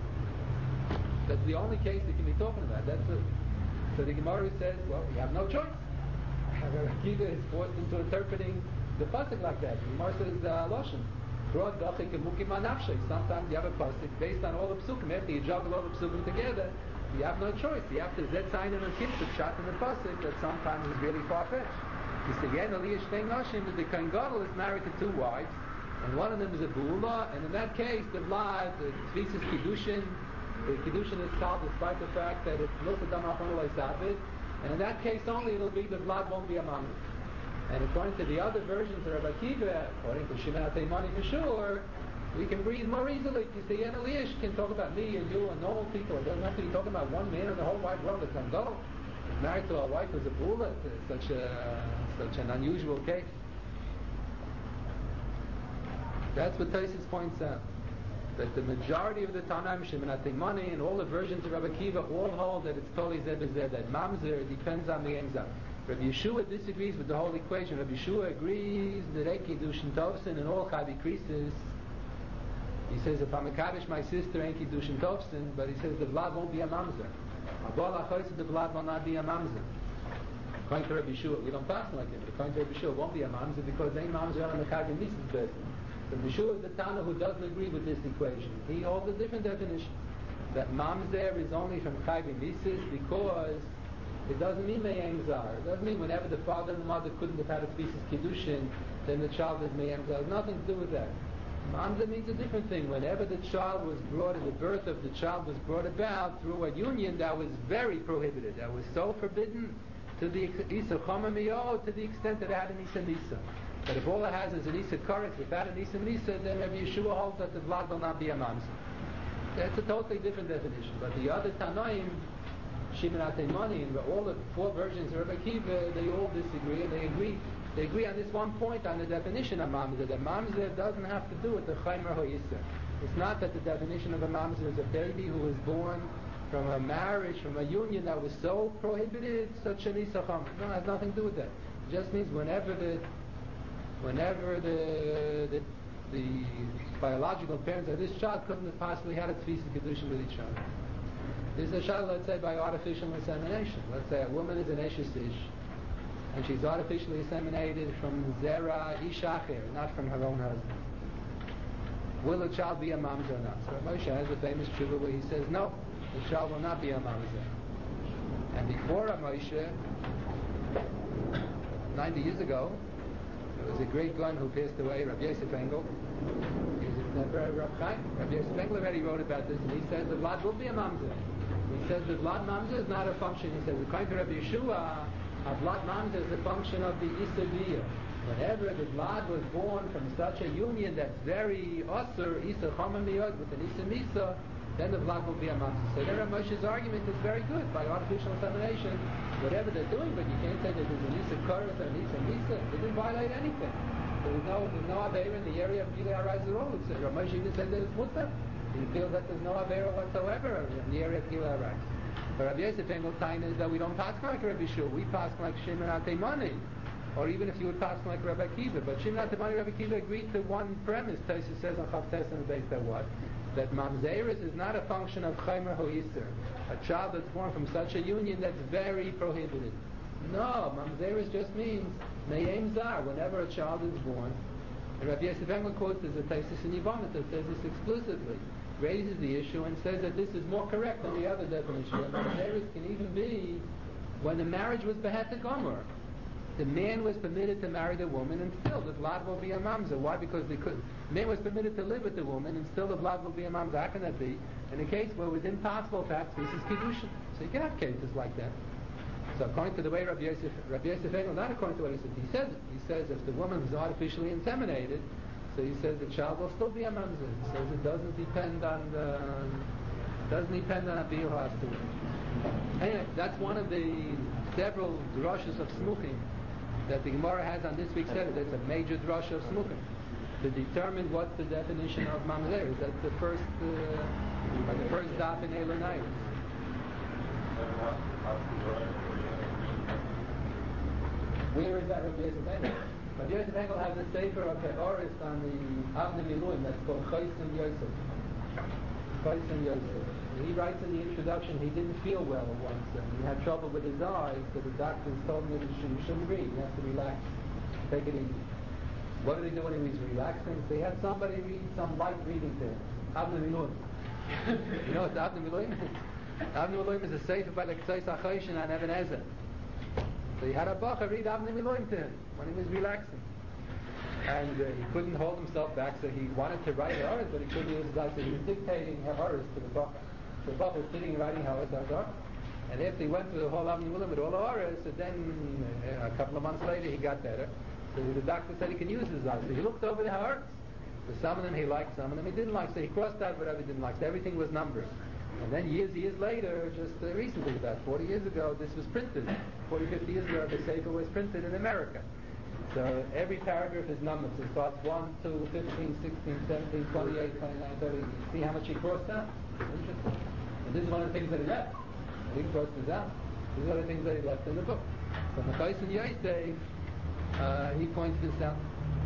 That's the only case they can be talking about. That's it. So the Gemara says, well, you have no choice. Rabbi Akiva is forced into interpreting the pasuk like that. The Gemara says, Loshen. Sometimes you have a pasuk based on all the psukim. After you juggle all the psukim together, you have no choice. You have to zet sign and kitzur shot in the pasuk that sometimes is really far-fetched. You say, yeah, that the Kohen Gadol is married to two wives, and one of them is a Be'ula, and in that case, the blood, the feces kiddushin, the kiddushin is called despite the fact that it's milta dam achon lo sabit, and in that case only it'll be, the blood won't be a mamzer. And according to the other versions of Rabbi Akiva, according to Shimon HaTeimani for sure, we can breathe more easily. You say, Yen Eliyash can talk about me and you and normal people. It doesn't have to be talking about one man in the whole wide world that can go. He's married to a wife who's a Be'ula. It's such a such an unusual case. That's what Taisus points out. That the majority of the Tanaim, Shimon HaTeimani, and all the versions of Rabbi Akiva all hold that it's totally zeh b'zeh, that mamzer depends on the emzah. Rabbi Yeshua disagrees with the whole equation. Rabbi Yeshua agrees that Eki Dushin Tovsin and all Chavi Krisis. He says, if I'm a Kaddish, my sister Eki Dushin Tovsin, but he says the blood won't be a mamzer. Abol HaChoyz, the blood will not be a mamzer. According to Rabbi Yeshua, we don't pass like him, but according to Rabbi Yeshua, it won't be a mamzer because they mamzer on the Chavi Mises business. So Rabbi Yeshua is the Tana who doesn't agree with this equation. He holds a different definition. That mamzer is only from Chavi Mises because it doesn't mean Me'em Zar. It doesn't mean whenever the father and the mother couldn't have had a feces kiddushin, then the child is Meyamza. It has nothing to do with that. Mamza means a different thing. Whenever the child was brought, the birth of the child was brought about through a union that was very prohibited, that was so forbidden to the Isa Chomamiyot, to the extent that it had an Isa Misa. But if all it has is an Isa Koretz without an Isa Misa, then Rabbi Yeshua holds that the Vlad will not be a Mamza. That's a totally different definition. But the other Tanoim, Shimon HaTeimoni, and all the four versions of Rabbi Akiva, they all disagree, and they agree. They agree on this one point, on the definition of Mamzer. That Mamzer doesn't have to do with the Chaimer Hoyisa. It's not that the definition of a Mamzer is a baby who was born from a marriage, from a union that was so prohibited, such an Isa Chama. No, it has nothing to do with that. It just means whenever the whenever the the, the biological parents of this child couldn't have possibly had a Tfisa Kedusha with each other. This is a child, let's say, by artificial insemination. Let's say a woman is an Eshes Ish, and she's artificially inseminated from Zera Ishacher, not from her own husband. Will the child be a mamzer or not? So Moshe has a famous tshuva where he says, no, the child will not be a mamzer. And before Moshe, ninety years ago, there was a great gun who passed away, Rabbi Yosef Engel. He was a very rough guy. Rabbi Yosef Engel already wrote about this, and he says the blood will be a mamzer. He says the blood mamzer is not a function. He says, according to Rabbi Yeshua, a blood mamzer is a function of the Isaviyah. Whenever the blood was born from such a union that's very osur, Isa Chomamiyot, with an Isa Misa, then the blood will be a mamzer. So there Moshe's argument is very good. By artificial insemination, whatever they're doing, but you can't say that there's an Isa Koretz or an Isa Misa. It didn't violate anything. There was no, there's no Aveira in the area of Gilei Arais at all. Moshe even said that it's mutter. He feels that there's no Aveira whatsoever in the area of Gilei Arais. But Rabbi Yosef Engel time is that we don't pass like Rabbi Shua. We pass like Shimon HaTeimoni. Or even if you would pass like Rabbi Akiva. But Shimon HaTeimoni and Rabbi Akiva agreed to one premise. Tosfos says on Chav Tes and base that what? That Mamzeris is not a function of Chaimer Hoyisr. A child that's born from such a union that's very prohibited. No, Mamzeris just means Me'em Zar. Whenever a child is born, and Rabbi Yosef Engel quotes as a Tosfos in Yevamot that says this explicitly, raises the issue and says that this is more correct than the other definition. Mamzeris can even be when the marriage was Behet Gomer. The man was permitted to marry the woman, and still the blood will be a mamzer. Why? Because they could. The man was permitted to live with the woman, and still the blood will be a mamzer. How can that be? In a case where it was impossible to have this is kiddushin. So you can have cases like that. So according to the way Rabbi Yosef, Rabbi Yosef Engel, not according to what he says, he says it. He says if the woman was artificially inseminated, so he says the child will still be a mamzer. He says it doesn't depend on the doesn't depend on a biur has to it. Anyway, that's one of the several drushes of smuchim that the Gemara has on this week's Seder. That's a major drush of smuchim to determine what the definition of mamzer is. That's the first, uh, the first daf in Elonai. Where is that Rabbi Yosef Engel? Rabbi Yosef Engel has a sefer of Pe'oris on the Avnei Miluim that's called Chaysim Yosef. Chaysim Yosef. He writes in the introduction he didn't feel well once and he had trouble with his eyes, so the doctors told him that he shouldn't, shouldn't read. He has to relax, take it easy. What did he do when he was relaxing? So he had somebody read some light reading to him. Avnei Miluim. You know what the Avnei Miluim is? Avnei Miluim is a sefer by the K'tzos HaChoshen on Eben Ezer. So he had a bacha read Avnei Miluim to him when he was relaxing. And uh, he couldn't hold himself back, so he wanted to write Ha'aretz, but he couldn't use his eyes, so he was dictating Ha'aretz to the bacha. So the bacha was sitting and writing Ha'aretz Ha'aretz. And after he went through the whole Avnei Miluim with all the Ha'aretz, so then uh, a couple of months later he got better. So the doctor said he can use his eyes. So he looked over the Ha'aretz. So some of them he liked, some of them he didn't like. So he crossed out whatever he didn't like. So everything was numbered. And then years, years later, just uh, recently, about forty years ago, this was printed. forty, fifty years ago, the sefer was printed in America. So every paragraph is numbered. So it starts one, two, fifteen, sixteen, seventeen, twenty-eight, twenty-nine, thirty. See how much he crossed out? Interesting. And this is one of the things that he left. He didn't cross this out. These are the things that he left in the book. So Chaysim Yosef, uh, he points this out.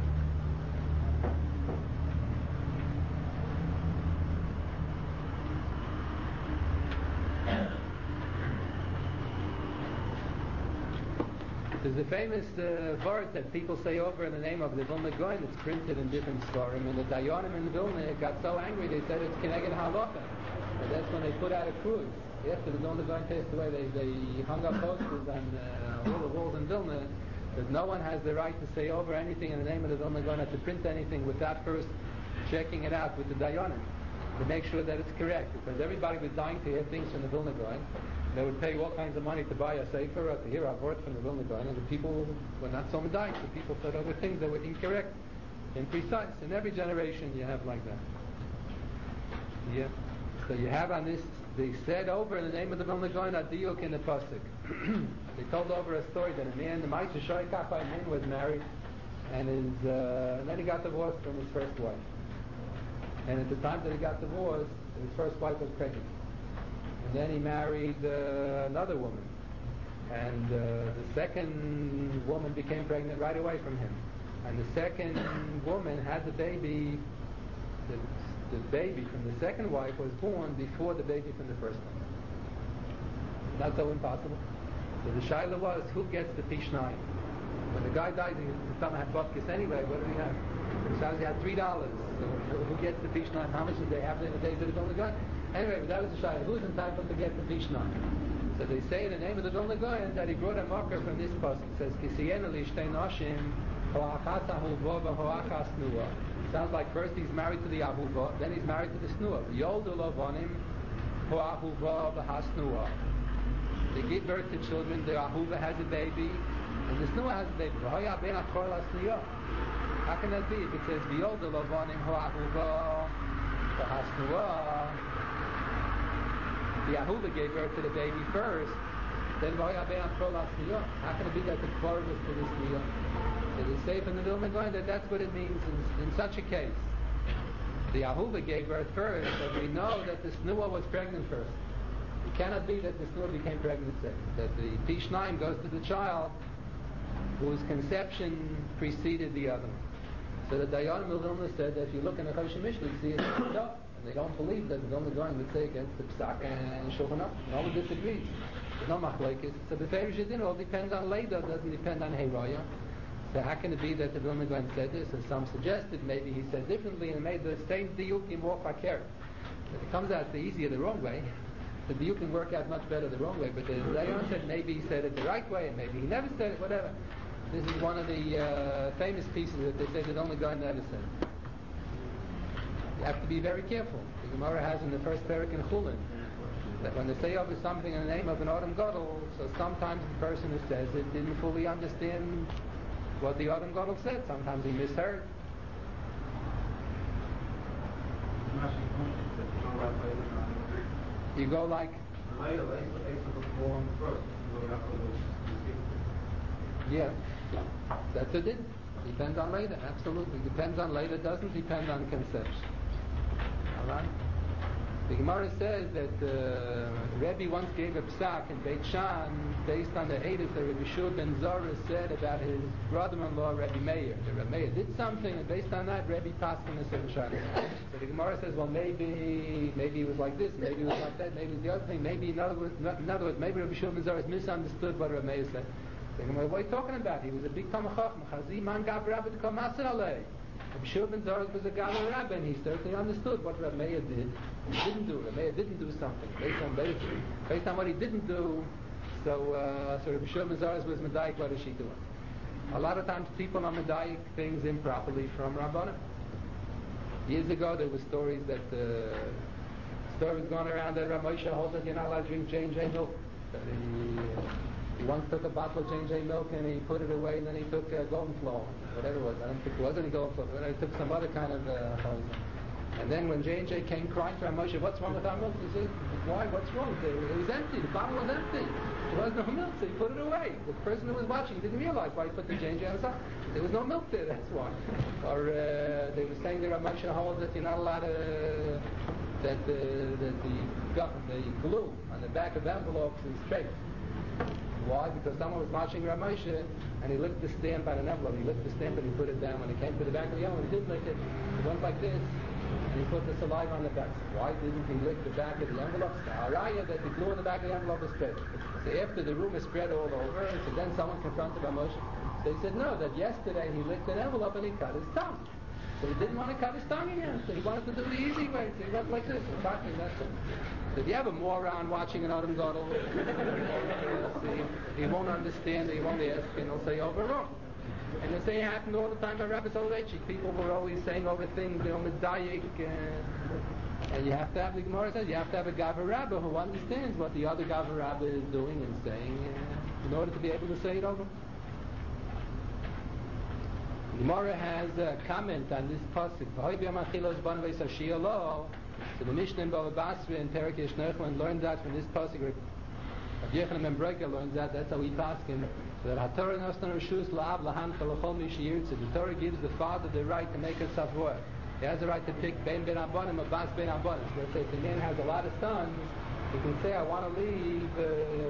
There's a famous uh, word that people say over in the name of the Vilna Gaon. It's printed in different stories. And the Dayanim in Vilna got so angry they said it's Keneged Halacha. And that's when they put out a cruise. After the Vilna Gaon passed away, they, they hung up posters on uh, all the walls in Vilna that no one has the right to say over anything in the name of the Vilna Gaon, to print anything without first checking it out with the Dayanim to make sure that it's correct, because everybody was dying to hear things from the Vilna Gaon. They would pay all kinds of money to buy a sefer or to hear a word from the Vilna Gaon, and the people were not so medayik. The people said other things that were incorrect, imprecise. In every generation you have like that. Yeah. So you have on this, they said over in the name of the Vilna Gaon, a diuk in the pasuk. They told over a story that a man, the Ma'aseh Shoykach, a man was married, and his, uh, and then he got divorced from his first wife. And at the time that he got divorced, his first wife was pregnant. And then he married uh, another woman. And uh, the second woman became pregnant right away from him. And the second woman had the baby, the, the baby from the second wife was born before the baby from the first one. Not so impossible. So the shaila was, who gets the pishnayim? When the guy dies, he doesn't have bufkis anyway. What do we have? So he had three dollars. So who gets the pishnayim? How much did they have in the days of the Vilna Gaon? Anyway, but that was the shaila. Who's entitled to get the pishnayim? So they say in the name of the Vilna Gaon that he brought a marker from this pasuk. It says, "Kisiyenu lishtei noshim ho'achas ahuva v'ho'achas snua." Sounds like first he's married to the ahuva, then he's married to the snua. Yoldu lavonim ho'ahuva v'hasnua. They give birth to children. The ahuva has a baby, and the snua has a baby. How can that be? If it says v'yoldu lavonim ho'ahuva v'hasnua, the ahuva gave birth to the baby first, then how can it be that the kvar was to this deal? So they say from the Vilna Gaon that that's what it means in, in such a case. The ahuva gave birth first, but we know that the snua was pregnant first. It cannot be that the snua became pregnant second. That the pishnayim goes to the child whose conception preceded the other one. So the Dayanim of Vilna said that if you look in the Choshen Mishnah, you see it's tough. And they don't believe that the Vilna Gaon would say against the Psak and Shulchan Aruch. No one disagrees. There's no machlokes. So the Beferish Yidin all depends on Leida, doesn't depend on Heroya. So how can it be that the Vilna Gaon said this? As some suggested, maybe he said differently and made the same diyukim more fakir. If it comes out the easier the wrong way, the diyukim work out much better the wrong way. But the Dayan said maybe he said it the right way, and maybe he never said it, whatever. This is one of the uh, famous pieces that they say the Vilna Gaon never said. You have to be very careful. The Gemara has in the first parak in Chulin that when they say over something in the name of an Adam Gadol, so sometimes the person who says it didn't fully understand what the Adam Gadol said. Sometimes he misheard. You go like yeah, that's a din. Depends on later, absolutely. Depends on later, doesn't depend on conception. Alright? The Gemara says that uh, Rebbe once gave a psak in Beit Shan based on the edus that Rebbe Shua ben Zora said about his brother-in-law Rebbe Meir. The Rebbe Meir did something, and based on that, Rebbe passed him a certain shana. So the Gemara says, well, maybe maybe he was like this, maybe he was like that, maybe the other thing, maybe in other words, in other words maybe Rebbe Shua ben Zora misunderstood what Rebbe Meir said. The Gemara, what are you talking about? He was a big Talmid Chacham. Chazi man gab Rabbi to come maser alei. Rabbi Shua ben Zora was a Gadol Rabbi, and he certainly understood what Rabbi Meir did. He didn't do. Rabbi Meir didn't do something based on based, based on what he didn't do. So, uh, so Rabbi Shua ben Zora was medayik. What is she doing? A lot of times people are medayik things improperly from Rabbanim. Years ago, there were stories that uh, stories going around that Rav Moshe holds that you're not allowed to drink J and J milk. That he, uh, He once took a bottle of J and J milk and he put it away, and then he took uh, golden flow, whatever it was. I don't think it was any golden flow, but he took some other kind of uh, and then when J and J came crying to Moshe, what's wrong with our milk? He said, why? What's wrong? It was empty. The bottle was empty. There was no milk, so he put it away. The person who was watching didn't realize why he put the J and J on the side. There was no milk there, that's why. Or uh, they were saying that Moshe holds that you're not allowed to, that, uh, that the, the glue on the back of envelopes is straight. Why? Because someone was watching Rav Moshe and he licked the stamp on an envelope. He licked the stamp and he put it down. When he came to the back of the envelope, he didn't lick it. He went like this and he put the saliva on the back. So why didn't he lick the back of the envelope? The haraya that the glue on the back of the envelope was spread. So after the rumor spread all over, so then someone confronted Rav Moshe. So he said, no, that yesterday he licked an envelope and he cut his tongue. So he didn't want to cut his tongue again. So he wanted to do the easy way. So he went like this. So that's it. So if you have a moron watching an Adam Gadol, he won't understand, he won't ask, and he'll say over wrong. And the same happened all the time by Rabbi Soloveitchik. People were always saying over things, you know, medayik, uh, and you have to have, the Gemara says, you have to have a Gavar Rabba who understands what the other Gavar Rabba is doing and saying uh, in order to be able to say it over. The Gemara has a comment on this pasuk. So the Mishnah in Bava Basra and Perek Yeshnochman learned that from this pasuk. Rabbi Yochanan ben Broika learns that. That's how we pass him. So that HaTorah Nostan Rishus La'av Lahan Chalachol Mishiyirtze. The Torah gives the father the right to make a tzavor. He has the right to pick Ben Ben Abonim or Bas Ben Abonim. So let's say if the man has a lot of sons, he can say, I want to leave. Uh,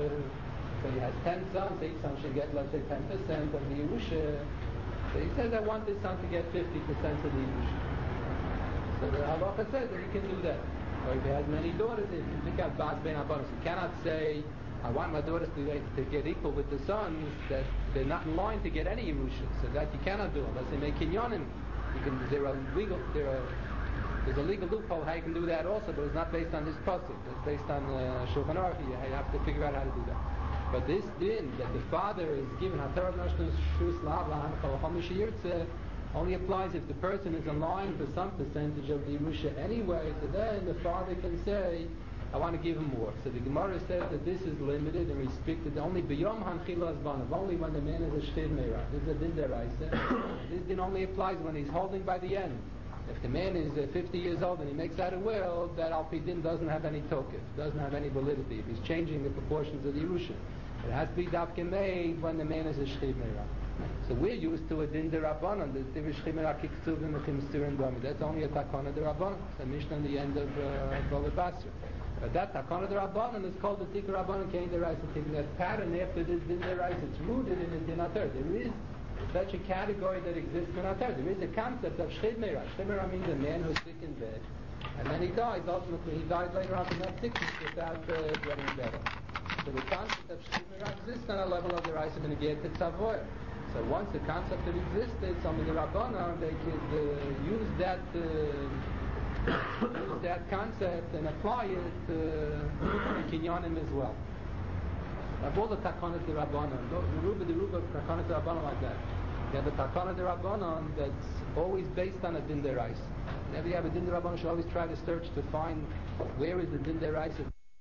so he has ten sons. Each son should get, let's say, ten percent of the Yerusha. So he says, I want this son to get fifty percent of the Yerusha. So the halacha says that he can do that. Or if he has many daughters, he can pick out Bas Ben Abonim. He cannot say, I want my daughters to, to get equal with the sons, that they're not in line to get any Yerusha. So that you cannot do unless they make kinyonim. You can, there are legal, there are, there's a legal loophole how you can do that also, but it's not based on this pasuk. It's based on uh, Shulchan Aruch. You have to figure out how to do that. But this din that the father is given HaTorah Noshnos Shus Lav Lahan Chalachol Mishiyirtze only applies if the person is in line for some percentage of the Yerusha anyway. So then the father can say, I want to give him more. So the Gemara says that this is limited and restricted only b'yom hanchilas banav, only when the man is a shtiv meirah. This is a din deraisa. This din only applies when he's holding by the end. If the man is uh, fifty years old and he makes out a will, that al pi din doesn't have any tokef, doesn't have any validity. If he's changing the proportions of the Yerusha, it has to be dafke made when the man is a shtiv meirah. So we're used to a din derabanan. The divish shtiv meirah kiksuv and the chimstur and domi. That's only a takana derabanan. It's a mishnah on the end of Bava Basra. But that takana derabanan is called the tikkur rabbanan kein deraisa. That pattern after this din deraisa, it's rooted in the din ater. There is such a category that exists in ater. There is a concept of shchid meirah. Shchid meirah means a man who's sick in bed, and then he dies. Ultimately, he dies later on from that sickness without uh, getting better. So the concept of shchid meirah exists on a level of the deraisa and get to tzavoy. So once the concept of existed, some of the rabbanan they could uh, use that. Uh, use that concept and apply it uh, to kinyanim as well. Like all the takanat de rabbanon, the ruba the ruba takanat de rabbanon like that. You have a takanat de rabbanon that's always based on a din derais. Whenever you have a din de rabbanon, you should always try to search to find where is the din derais.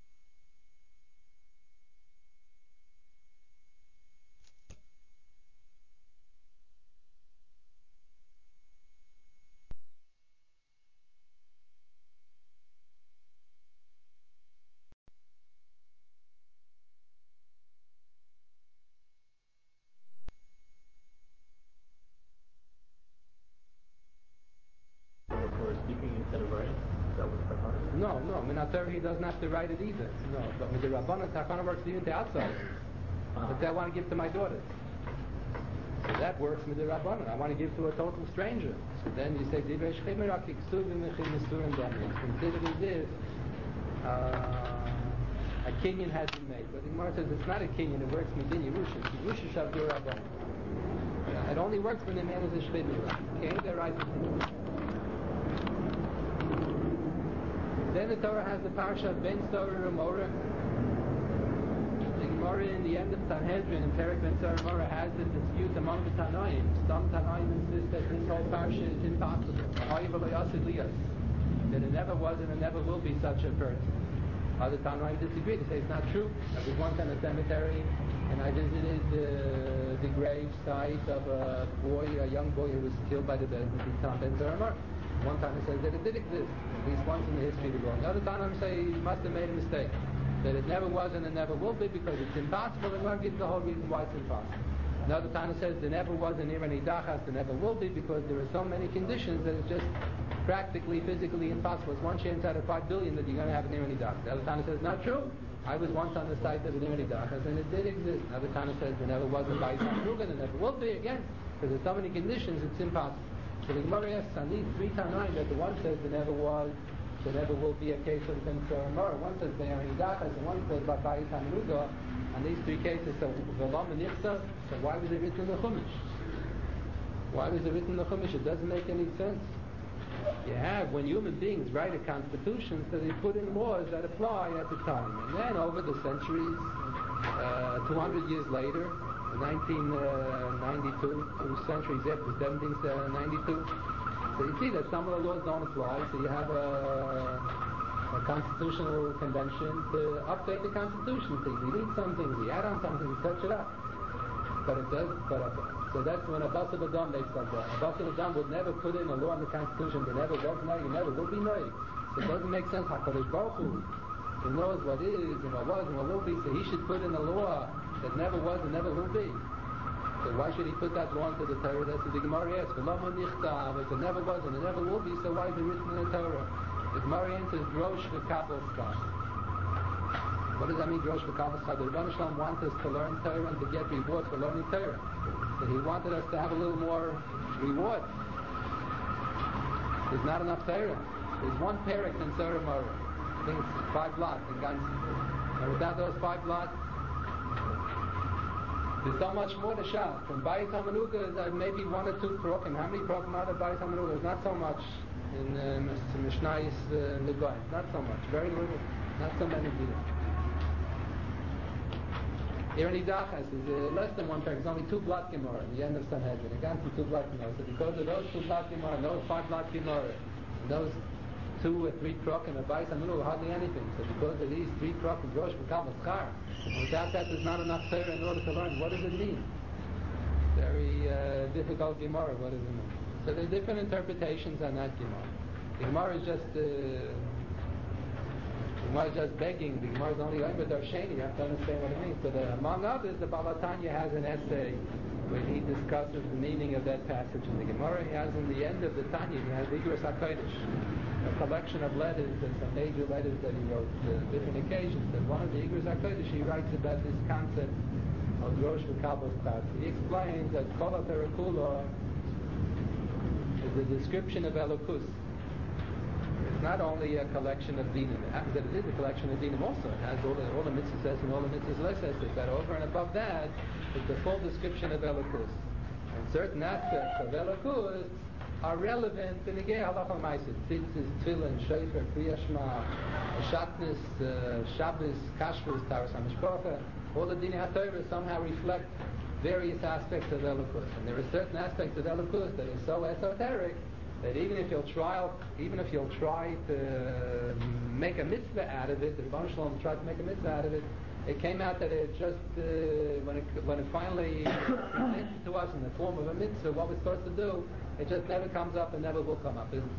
No, no, Minater he doesn't have to write it either. No, but with the Rabbanan, Takana works even to outsiders. But I want to give to my daughter. So that works with the Rabbanan. I want to give to a total stranger. So then you say, Divrei Shchim Meirah Kiksuv V'Mechim Misur and Dami. It's considered as if uh, a kinyan has been made. But the Gemara says it's not a kinyan, it works Midin Yerusha. Yerusha Shavdur Rabbanan. It only works when the man is a Shchim Meirah. Okay, they're right. Then the Torah has the parasha of Ben Sorah Remorah. The Gemara in the end of Sanhedrin and Perek Ben Sorah Remorah has the dispute among the Tanoim. Some Tanoim insist that this whole parasha is impossible. That it never was and it never will be such a person. Other Tanoim disagree. They say it's not true. I was once in a cemetery and I visited uh, the grave site of a boy, a young boy who was killed by the Ben Sorah Remorah. One time it says that it did exist, at least once in the history of the world. Another time it say he must have made a mistake, that it never was and it never will be because it's impossible, and we'll give the whole reason why it's impossible. Another time it says there never was an Irani Dachas, there never will be because there are so many conditions that it's just practically, physically impossible. It's one chance out of five billion that you're going to have an Irani Dachas. The other time it says not true. I was once on the site of an Irani Dachas and it did exist. Another time it says there never was a Bais HaMrugan, and there never will be again because there's so many conditions it's impossible. So the Gemara asks on these three Tanoim that the one says there never was, there never will be a case of Ben Sorah Remorah. One says Be'arin Dachas, and one says Ba'bayis HaMruga. On these three cases, so V'lam and Yichsa, so why was it written in the Chumash? Why was it written in the Chumash? It doesn't make any sense. You have, when human beings write a constitution, so they put in laws that apply at the time. And then over the centuries, uh, two hundred years later, nineteen ninety-two, two centuries after seventeen ninety-two, so you see that some of the laws don't apply, so you have a, a constitutional convention to update the constitution. So you delete some things, you add on some things, you touch it up. But it does, but a, so that's when a bus of a dam makes like that. A bus of a dam would never put in a law in the Constitution that never was no, you never will be no. So it doesn't make sense. HaKadosh Baruch Hu, he knows what is and what was and what will be, so he should put in a law that never was and never will be. So why should he put that law into the Torah? That's what the Gemara asks. If it never was and it never will be, so why is it written in the Torah? The Gemara answers, Drosh v'kabel schar. What does that mean, Drosh v'kabel schar? The Rebbeinu Shalom wants us to learn Torah and to get rewards for learning Torah. So he wanted us to have a little more reward. There's not enough Torah. There's one parak in Torah Mara. I think it's five lots in Gansi. And without those five lots, there's so much more to shop. From Bayis HaMenuga, uh, maybe one or two prokim. How many prokim are there Bayis HaMenuga? There's not so much in uh, Mishnayis uh, Negoim. Not so much. Very little. Not so many people. Here in Idachas is uh, less than one parak. There's only two block Gemara at the end of Sanhedrin. Again, two block Gemara. So because of those two block Gemara, those five block Gemara, and those two or three prokim of Bayis HaMenuga, hardly anything. So because of these three prokim, Drosh v'kabel schar, without that there's not enough Torah in order to learn. What does it mean? Very uh, difficult Gemara. What does it mean? So there are different interpretations on that Gemara. The Gemara is just uh, the Gemara is just begging. The Gemara is only Omer Darsheni. You have to understand what it means. But uh, among others, the Baal HaTanya has an essay where he discusses the meaning of that passage in the Gemara. He has in the end of the Tanya, he has Igros HaKodesh, a collection of letters, and some major letters that he wrote on uh, different occasions. And one of the Igros HaKodesh, he writes about this concept of Drosh v'kabel schar. He explains that Kol HaTorah Kula is a description of Elokus. It's not only a collection of dinim. It happens that it is a collection of dinim also. It has all the, all the mitzvahs and all the mitzvahs less but over and above that, it's the full description of Elokus. And certain aspects of Elokus are relevant in the Gei Halacha Ma'aser. Tzitzis, Tefillin, Shofar, Kriyas Shema, Shatnez, uh, Shabbos, Kashrus, Taras HaMishpacha. All the Dinei HaTorah somehow reflect various aspects of Elokus. And there are certain aspects of Elokus that are so esoteric that even if you'll try, even if you'll try to make a mitzvah out of it, the Rebbeinu Shalom tried to make a mitzvah out of it, it came out that it just, uh, when it when it finally presented to us in the form of a mitzvah, what we're supposed to do, it just never comes up and never will come up. It's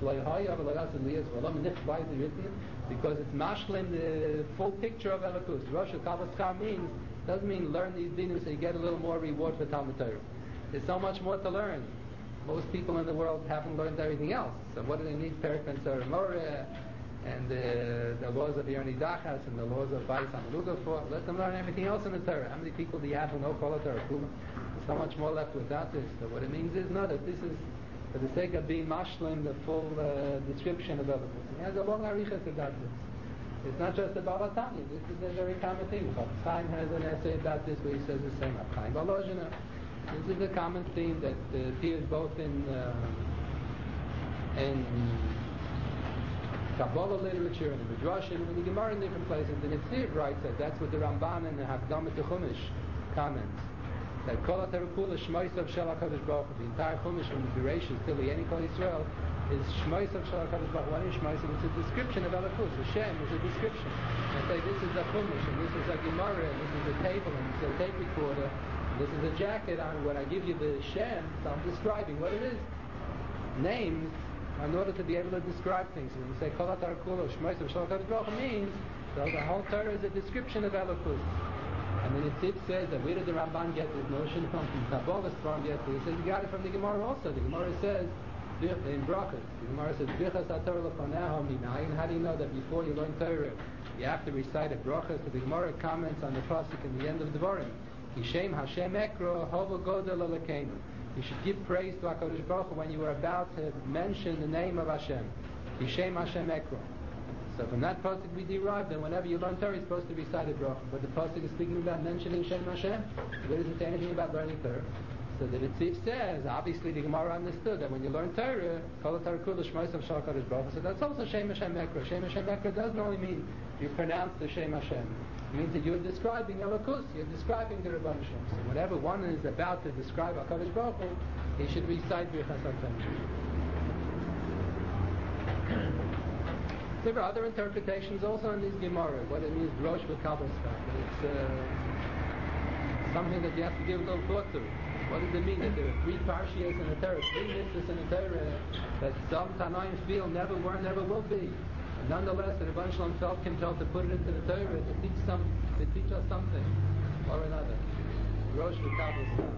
because it's mashlim, the full picture of Elokus. Rosh v'kabel schar means, doesn't mean learn these dinim so you get a little more reward for Talmud Torah. There's so much more to learn. Most people in the world haven't learned everything else. So what do they need? Perek ben Torah Moreh and uh, the laws of Yerni Dachas and the laws of Bayis HaMenuga for. Let them learn everything else in the Torah. How many people do you have who know Kol HaTorah Kula? There's so much more left without this. So what it means is not that this is for the sake of being mashlim, the full uh, description of Elokus. He has a long arichas about this. It's not just about Baal HaTanya. This is a very common thing. Chaim has an essay about this where he says the same. Chaim Balozhina. This is a common theme that uh, appears both in uh, in Kabbalah literature and in Midrashim and in the Gemara in different places. The Netziv writes that that's what the Ramban and the Hakdamat Chumash comments. That Kol HaTorah Kula Shmoisav Shel HaKadosh Baruch Hu. The entire Chumash from Bereshis till the Eni Kol Yisrael is Shmoisav Shel HaKadosh Baruch Hu. What is Shmoisav? It's a description of Elokus. Hashem is a description. I say this is a Chumash and this is a Gemara and this is a table and this is a tape recorder. This is a jacket on when I give you the Shem, so I'm describing what it is. Names in order to be able to describe things. When you say Kol HaTorah Kula Shmoisav Shel HaKadosh Baruch Hu means so the whole Torah is a description of Elokus. And then Netziv says that where did the Ramban get this notion from? From Kabbalist from yet. He says he got it from the Gemara also. The Gemara says in Brachos, the Gemara says Birchas HaTorah Lefaneha Minayin. How do you know that before you learn Torah you have to recite a Brachos? So the Gemara comments on the pasuk in the end of the Devarim. Yishem Hashem Ekro Hova Godel Elokeinu. You should give praise to HaKadosh Baruch Hu when you are about to mention the name of Hashem. Yishem Hashem Ekro. So from that pasuk we derive that whenever you learn Torah, you're supposed to recite a bracha. But the pasuk is speaking about mentioning Shem Hashem. It doesn't say anything about learning Torah. So So the Ritziv says, obviously the Gemara understood that when you learn Torah, Kol Torah Kula Shmois of Shakadosh Baruch Hu. So that's also Shem Hashem Ekra. Shem Hashem Ekra doesn't only mean you pronounce the Shem Hashem. It means that you're describing Elokus, you're describing the Rebbeinu Shalom. So whenever one is about to describe HaKadosh Baruch Hu, he should recite Birchas HaTorah. There are other interpretations also in these Gemara, what it means, Rosh V'Kabel Skach. It's uh, something that you have to give a little thought to. What does it mean that there are three Parshias in the Torah, three mitzvahs in the Torah that some Tanaim feel never were, never will be? And nonetheless, the Rebbeinu Shalom felt compelled to put it into the Torah to teach some, to teach us something or another. Rosh V'Kabel Skach.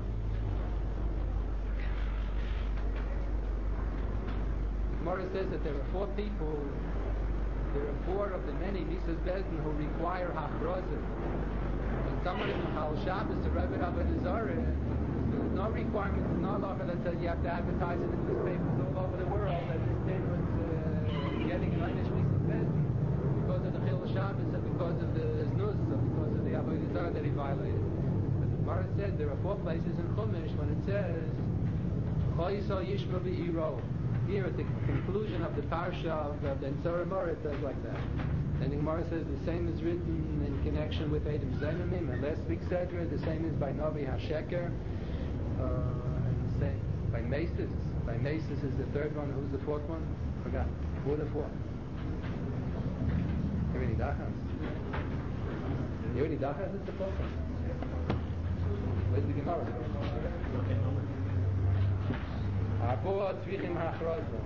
The Gemara says that there are four people. There are four of the many Mises Bezdin who require Hachrozah. When someone is Mechal Shabbos or Rebbe Avodah Zarah, there's no requirement, there's no law that says you have to advertise in the newspapers all over the world that this thing was uh, getting an Einish Mises Bezdin because of the Chil Shabbos or because of the Znus or because of the Avodah Zarah that he violated. But the Gemara said there are four places in Chumash when it says Choyso Yishma V'Iro. Here at the conclusion of the parsha of uh, the Tzara Mora, it says like that. And the Gemara says the same is written in connection with Edom Zainamim, and last week's Sedra, the same is by Novi HaSheker, uh, and the same by Mesis. By Mesis is the third one. Who's the fourth one? Forgot. Who are the fourth? Yehudi Dachas. Yehudi Dachas is the fourth one. Where's the Gemara? Abo tzvichim hachroza.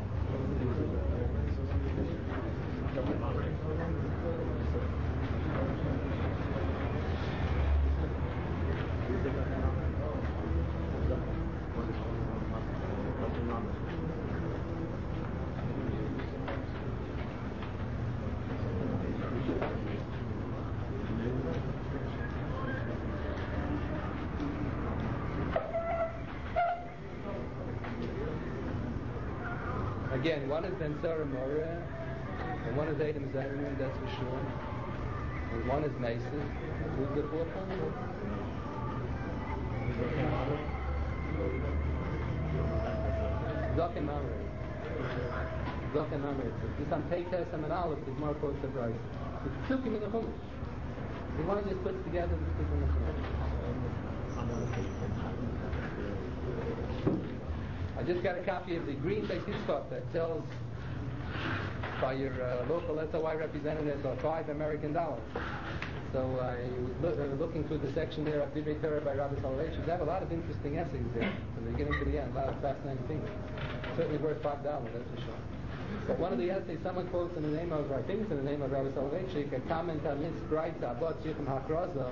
Again, one is Ben Tzara Mora, and one is Edom Zainamim, that's for sure. And one is Mesis. Who's the fourth one? Zokim Amrit. Zokim Amrit. This on Peites and Aleph is more close to Bryce. It's Psukim in the Chumash. The one just puts together the Psukim in the Chumash. I just got a copy of the Green Bay Hitzkot that sells by your uh, local S O I representative for five American dollars. So I was lo- uh, looking through the section there of Divrei Torah by Rabbi Soloveitchik. They have a lot of interesting essays there from the beginning to the end, a lot of fascinating things. Certainly worth five dollars, that's for sure. But one of the essays, someone quotes in the name of, I think it's in the name of Rabbi Soloveitchik, a comment on this Braita about Tzichem HaKroza,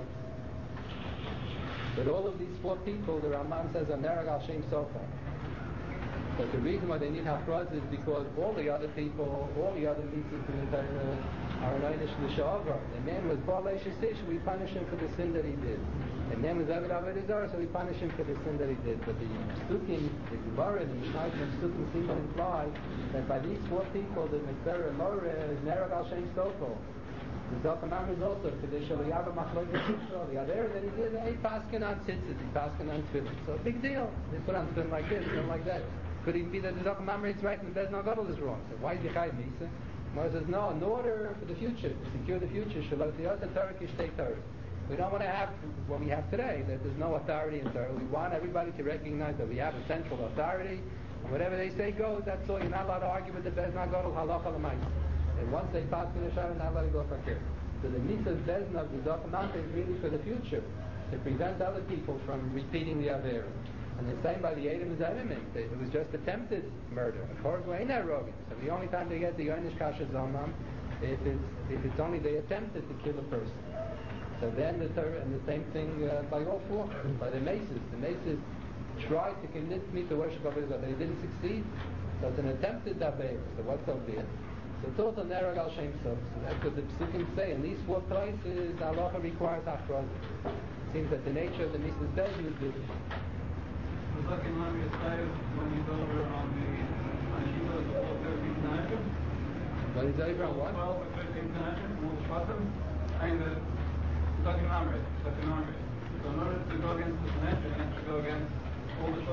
that all of these four people, the Rambam says, are Nerag al Shem Sofa. But the reason why they need Hafraz is because all the other people, all the other mitzvahs in the Torah are an Einish L'Shavra. The man was Baal Eishesish, we punish him for the sin that he did. The man was Eved Avodah Zarah, so we punish him for the sin that he did. But the Psukim, the Gemara, the Mishnah from Psukim seem to imply that by these four people, the Tzara Mora is Nerag al Shem Sofo. The Zokim Amrit is also Kadesh Aliyava Machlokes Yisrael. The other that he did, he paskin on tzitzit, he paskin on tefillin. So a big deal. They put on tefillin like this, tefillin like that. Could even be that the Zokim Amrit is right and the Bezdin HaGadol is wrong. So why is Yechai Misa? Moses says, no, in order for the future, to secure the future, Shalot Yosef Torah Kishtei Torah. We don't want to have what we have today, that there's no authority in Torah. We want everybody to recognize that we have a central authority, and whatever they say goes, that's all. You're not allowed to argue with the Bezdin HaGadol, halacha l'mayis. And once they pass in the Shara, not allowed to go fakir. So the mitzvah Bezdin of the Zokim Amrit is really for the future, to prevent other people from repeating the Avera. And the same by the Edom Zainamim. It was just attempted murder. So the only time they get the Einish Kasha Zomam, if it's if it's only they attempted to kill a person. So then the Torah, and the same thing uh, by all four, by the Maces. The Maces tried to convince me to worship Avodah Zarah. They didn't succeed. So it's an attempted Avera. So what's so be it? So it's also Nerag al Shem Sof. So that's what the Psukim say. In these four places, halacha requires Hafraz. It seems that the nature of the Mises Bezdin is different. The Zokim Amrit says when he's over on the Yeshiva, the whole thirteen Tanashim. When he's over on what? twelve or thirteen Tanashim, all the Shvatim. And the Zokim Amrit, Zokim Amrit. So in order to go against the Tanashim, you have to go against all the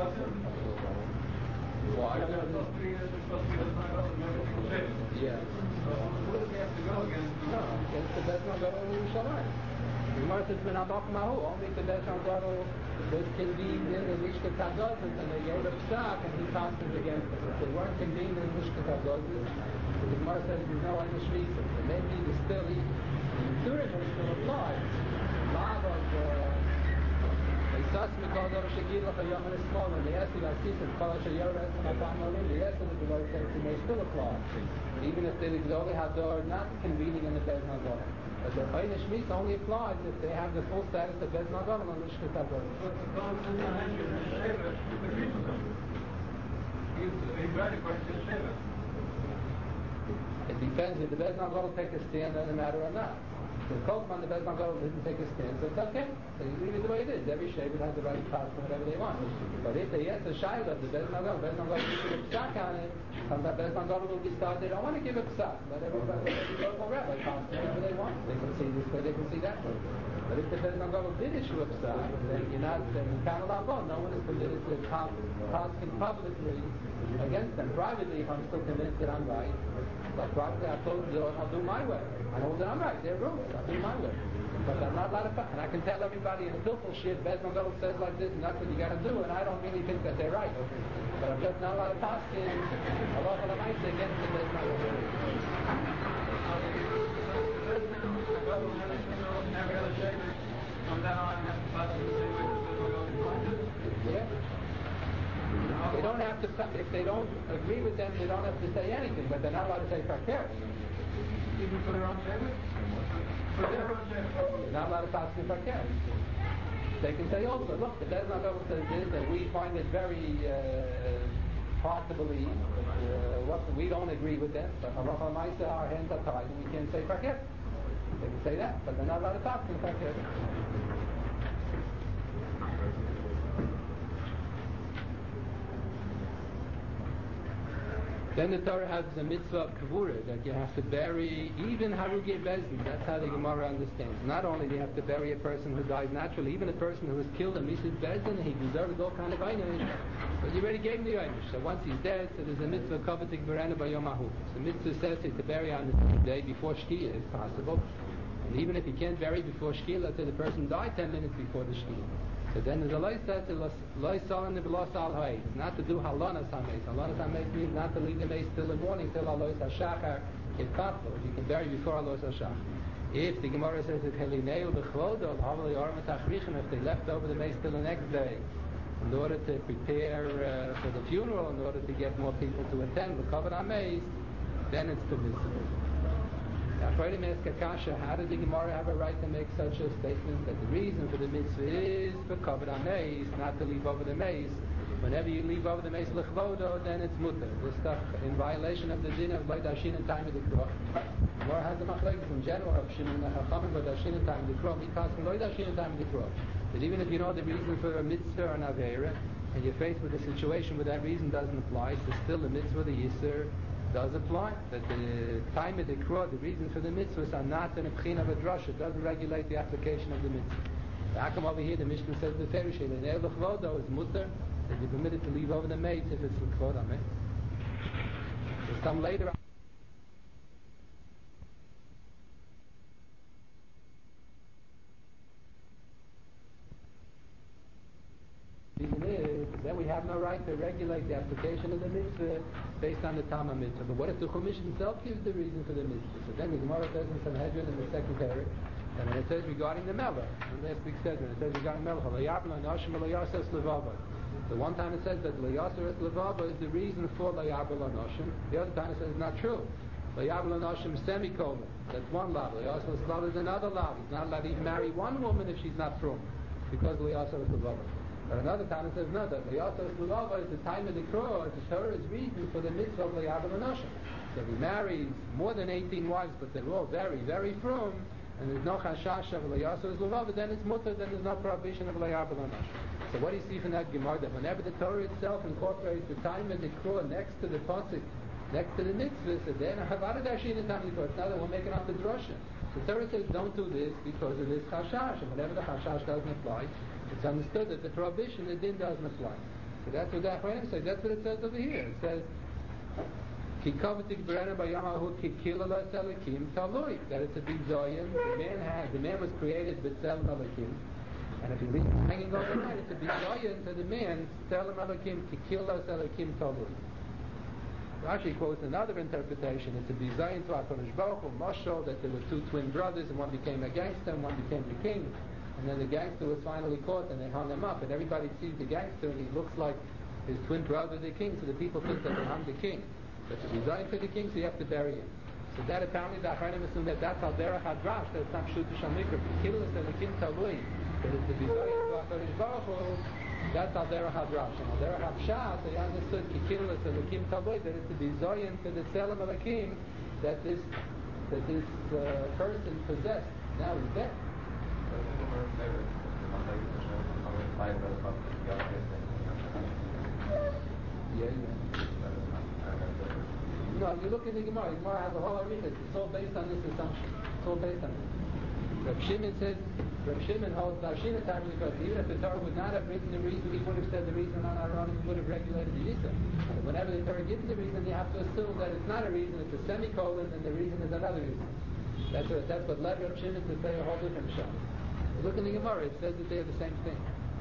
be, it's supposed to be the final and everything shaped. Yeah. So where does he have to go again? No, against the Beis Gadol in Yerushalayim. The Gemara says, "Ben Abach Mahu." Only the Beis Gadol was convened in the Mishkat Hadozes, and they gave a psak, and he passed it against them. If they weren't convened in the Mishkat Hadozes, the Gemara says there's no one Shmisa. So maybe the still, the Turim will still apply. Lav of Isas Mikol Dor Shegilach Hayom and Small, and the Yesod Asis and Kol Sheyores and Atam Olim, the Yesod of the Gemara says it may still apply, even if they Gdolei Hador not convening in the Beis Gadol. But the Chayna Shmita only applies if they have the full status of Beis Gadol and Mishkat Hador. But suppose in the hand you're in Sheva, you agree with him. He's right according to Sheva. It depends if the Beis Gadol take a stand on the matter or not. So the Kolkman, the Beis Gadol didn't take a stand, so it's okay. They leave it the way it is. Every Shevet has the right to pass whatever they want. But if they yes, the Shaila of the Beis Gadol, Beis Gadol will give a psak on it, sometimes Beis Gadol will decide they don't want to give a psak. Let everybody, let every local rabbi pass whatever they want. They can see this way, they can see that way. But if the Beis Gadol did issue a psak, then you're not, then you can't allow both. No one is permitted to pass publicly against them. Privately, if I'm still convinced that I'm right, but privately I close the door and I'll do my way. I hold that I'm right. They're rules. I'll do my way. But I'm not allowed to, and I can tell everybody in the Pilpul shit, Beis Gadol says like this, and that's what you got to do, and I don't really think that they're right. But I'm just not allowed to pass in Allah Al Amaisa against the Beis Gadol. From then on, have to pass in the same way the Beis Gadol defined it. Yeah. They don't have to, if they don't agree with them, they don't have to say anything, but they're not allowed to say fakir. Even for their own Sheva? For their own Sheva. They're not allowed to pass in fakir. They can say also, look, the Beis Gadol says this, and we find it very uh, hard to believe. Uh, what, we don't agree with them, but Allah Al-Maisa, our hands are tied, and we can't say fakir. They can say that, but they're not allowed to pass in fakir. Then the Torah has the mitzvah of kavura, that you have to bury even Harugi Bezdin. That's how the Gemara understands. Not only do you have to bury a person who dies naturally, even a person who was killed in Mitzvah Bezdin, he deserves all kind of einish. But you already gave him the einish. So once he's dead, so there's a mitzvah coveting berana by Yom Ahu. So the mitzvah says to bury on the day before Shkia, if possible. And even if you can't bury before Shkia, let's say the person died ten minutes before the Shkia. So then there's a loy says loy salan v'lo sal ha'is, not to do halonas ha'meis. Halonas ha'meis means not to leave the mace till the morning, till alois ha'shachar, if possible. If you can bury before alois ha'shachar. If the Gemara says that helineu b'chlodo l'havli orma tachrichem, if they left over the mace till the next day, in order to prepare uh, for the funeral, in order to get more people to attend, l'kavod ha'meis, then it's permissible. Now, Freud asked Akasha, how did the Gemara have a right to make such a statement that the reason for the mitzvah is for kavod ha'meis, not to leave over the mace? Whenever you leave over the mace l'chvodo, then it's mutter. This stuff in violation of the din of loydashin and time of the krov. Gemara has the machlekes in general of shimon and chachamim loydashin and time of the krov. Mikas loydashin and time of the krov. That even if you know the reason for a mitzvah or an avera, and you're faced with a situation where that reason doesn't apply, so still the mitzvah, the yisur, does apply. That the time of the krah, the reason for the mitzvahs are not in a pchin of a drush. It doesn't regulate the application of the mitzvah. How come over here the Mishnah says the Ferish, the ne'er l'chvodo is mutter, that you're permitted to leave over the mates if it's l'chvod amen. There's some later then we have no right to regulate the application of the mitzvah based on the Tama mitzvah. But what if the Chumash himself gives the reason for the mitzvah? So then the Gemara says in Sanhedrin in the second parak, and when it says regarding the Melech, and last week said when it says regarding Melech, the one time it says that Layasar es Levava is the reason for Layabel Anoshim. The other time it says it's not true. Layabel Anoshim semicolon. That's one lav. Layasar es Levava is another lav. He's not allowed to even marry one woman if she's not from, because Layasar es Levava. But another time it says no, that Layasar es Levava is the time of the cross, the Torah's reason for the mitzvah of Layabel Anoshim. So if he marries more than eighteen wives, but they're all very, very from, and there's no chashash of Layasar es Levava, then it's mutter, then there's no prohibition of Layabel Anoshim. So what do you see from that Gemara? That whenever the Torah itself incorporates the time of the Krah next to the pasuk, next to the mitzvah, so then Havada Dashin is time of the Krah. It's not that we're making up the drasha. The Torah says don't do this because of this chashash, and whenever the chashash doesn't apply, it's understood that the prohibition, the din doesn't apply. So that's what the Achronim say. That's what it says over here. It says Kikovatik Berena Bayamahu Kikila Selikim Talui. That it's a big Zoyan. The man had the man was created with Selim Elikim. And if he leaves him hanging overnight, it's a big Zoyan to the man, Selim Elikim Kikila Selikim Talui. Rashi quotes another interpretation. It's a bizayin to HaKadosh Baruch Hu, Moshe, that there were two twin brothers, and one became a gangster, and one became the king. And then the gangster was finally caught, and they hung him up. And everybody sees the gangster, and he looks like his twin brother, the king. So the people think that they hung the king. But to bizayin to the king, so you have to bury him. So that apparently the Achronim assume that that's al derech hadrash, that it's not pshuta shel mikra. Kikilus elikim talui, that it's the bizayin to HaKadosh Baruch Hu. That's al derech hadrash. And al derech hapshat, they understood kikilus elikim talui, that it's the bizayin to the tzelem elikim, that this that this uh, person possessed. Now he's dead. Yeah, yeah. No, you look at the Gemara. The Gemara has a whole arena. It's all based on this assumption. It's all based on this. Reb Shimon says, Reb Shimon holds Reb Shimon time because even if the Torah would not have written the reason, he would have said the reason on Aaron, he would have regulated the Yisa. But whenever the Torah gives the reason, you have to assume that it's not a reason, it's a semicolon, and the reason is another reason. That's what, that's what led Reb Shimon to say a whole different shot. Look in the Gemara, it says that they are the same thing.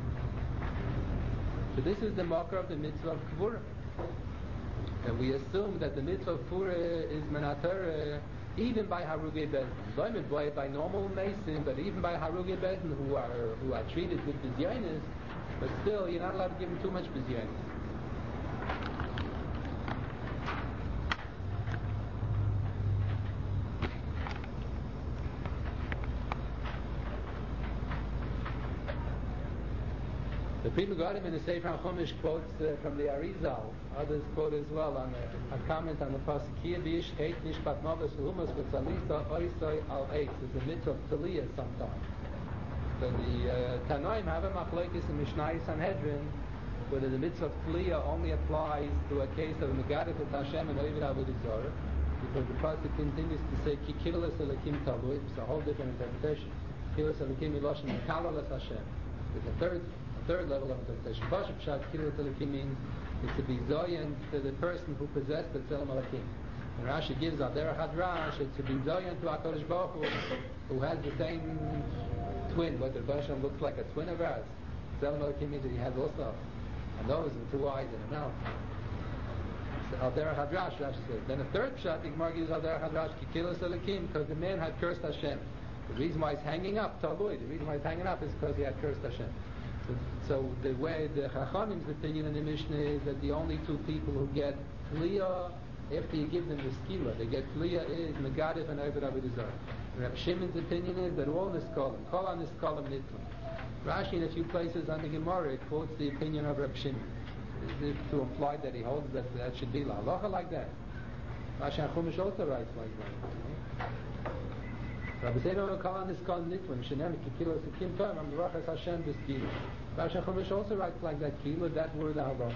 So this is the marker of the mitzvah of Kvura. And we assume that the mitzvah of Kvura is menater even by Harugei Bezdin. By, by normal Mason, but even by Harugei Bezdin who are who are treated with bizyonis, but still you're not allowed to give them too much bizyonis. The people got him in the Sefer HaChumash quotes uh, from the Arizal. Others quote as well on a, a comment on the pasuk Ki bish heit mishpat novus humas v'tzalisa oisoi al eis. It's a mitzvah of Taliyah sometimes. So the uh, Tanoim have a machlokes in Mishnah Sanhedrin whether the mitzvah of Taliyah only applies to a case of Megadef et Hashem and Oived Avodah Zarah, because the pasuk continues to say Ki kilas elikim talui. It's a whole different interpretation. Kilas elikim iloshin kalalas Hashem. There's a third Third level of interpretation. Pashup Pshat Kilut Elikim means it's to be zoyan to the person who possessed the Tzelem Elikim. And Rashi gives Al Derech Hadrash, it's to be zoyan to HaKadosh Baruch Hu, who has the same twin, whether Hashem looks like a twin of ours. Tzelem Elikim means that he has also a nose and two eyes and a mouth. So Al Derech Hadrash, Rashi says. Then a third Pshat, the Gemara gives Al Derech Hadrash Kikilos Elikim, because the man had cursed Hashem. The reason why he's hanging up, Talui, the reason why he's hanging up is because he had cursed Hashem. So, so the way the Chachamim's opinion in the Mishnah is that the only two people who get Tliyah after you give them the skila, they get Tliyah is Megadef and Oived Avodah Zarah. Reb Shimon's opinion is that all Niskolim, Kol HaNiskolim Nitlim. Rashi in a few places on the Gemara quotes the opinion of Reb Shimon, as if to imply that he holds that that should be la halacha like that. Rashi HaChumash also writes like that. Rabbi Zeino Kol HaNiskolim Nitlim, Shenem Kikilos Ekim Toim, Am Barachas Hashem B'Skila. Rashi HaChumash also writes like that, Kila, that word halacha.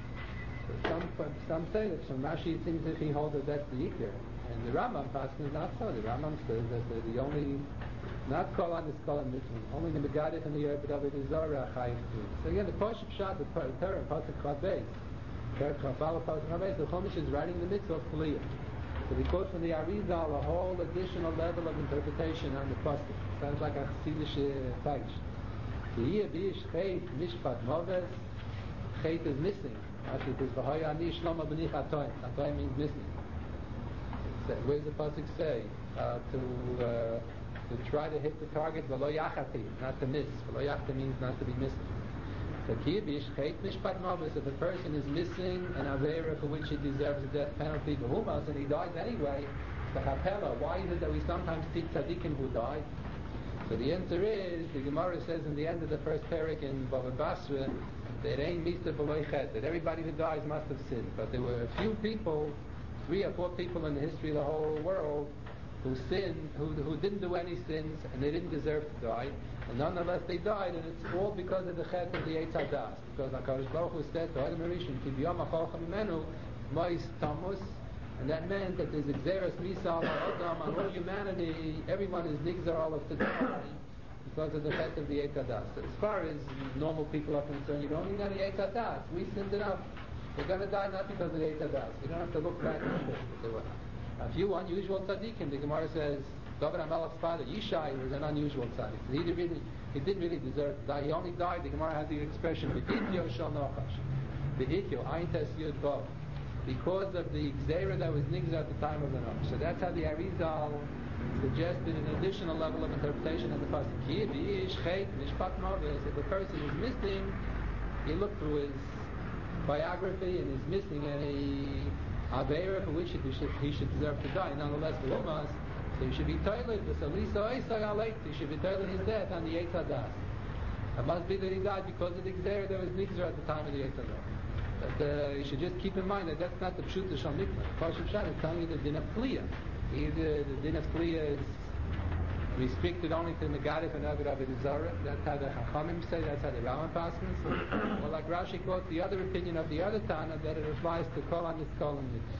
Some some say that from Rashi it seems if he holds that that's the Iker. And the Rambam Paskin is not so. The Rambam says that the, the only, not Kol HaNiskolim Nitlim, only the Megadef and the Oived Avodah Zarah Chayiv to. So again, the Pashup Pshat, the Torah, Pasuk Chaf Beis, Chafal Pasuk Chaf Beis, the Chumash is writing the mitzvah of Tliyah. So we quote from the Arizal a whole additional level of interpretation on the pasuk. Sounds like a Chassidish text. V'yeh bish cheit mishpat noves. Cheit is missing. As it is v'hoya ani shloma b'nich atoim. Atoim means missing. Where does the pasuk say? Uh, to uh, to try to hit the target, v'lo yachati, not to miss. V'lo yachati means not to be missing. So kibish cheit mishpat noves. If a person is missing an avera for which he deserves a death penalty, b'humas, and he dies anyway, the chapela. Why is it that we sometimes teach tzaddikim who died? So the answer is, the Gemara says in the end of the first parak in Bava Basra, that ain't misa b'loy chet, that everybody who dies must have sinned. But there were a few people, three or four people in the history of the whole world, who sinned, who, who didn't do any sins, and they didn't deserve to die, and nonetheless they died, and it's all because of the chet of the Eitz Hadas, because HaKadosh Baruch Hu said to Adam HaRishon, Ki b'yom ha'cholcha mimenu, mois tamus, and that meant that there's exeris misal ha'odam on all humanity, everyone is nigzar olav to die, because of the chet of the Eitz Hadas. So as far as normal people are concerned, you don't need any Eitz Hadas. We sinned enough. They're going to die not because of the Eitz Hadas. You don't have to look back and forth. They were. A few unusual tzaddikim, the Gemara says, David HaMelech's father, Yishai, was an unusual tzaddik. He didn't really, he didn't really deserve to die. He only died, the Gemara has the expression, V'ityo shel Nochash. V'ityo, Ayin Tes Yud Vav. Because of the Gzeira that was nigzar at the time of the Noach. So that's how the Arizal suggested an additional level of interpretation of the pasuk. If the person is missing, you look through his biography and is missing any Aveira for which he should, he should deserve to die. Nonetheless, for Umas, so he should be toilet. He should be toilet his death on the Eitz Hadas. It must be that he died because of the Gzeira that was nigzar at the time of the Eitz Hadas. But uh, you should just keep in mind that that's not the Pshuta Shal Mikvah. Pasuk Shad is telling you the din of Kliya. Either the din of Kliya is restricted only to Megadif and Avir Avodah Zarah. That's how the Chachamim say, that's how the Rambam passes. Or like Rashi quotes the other opinion of the other Tana, that it applies to Kol HaNitzkol and Mitzvah.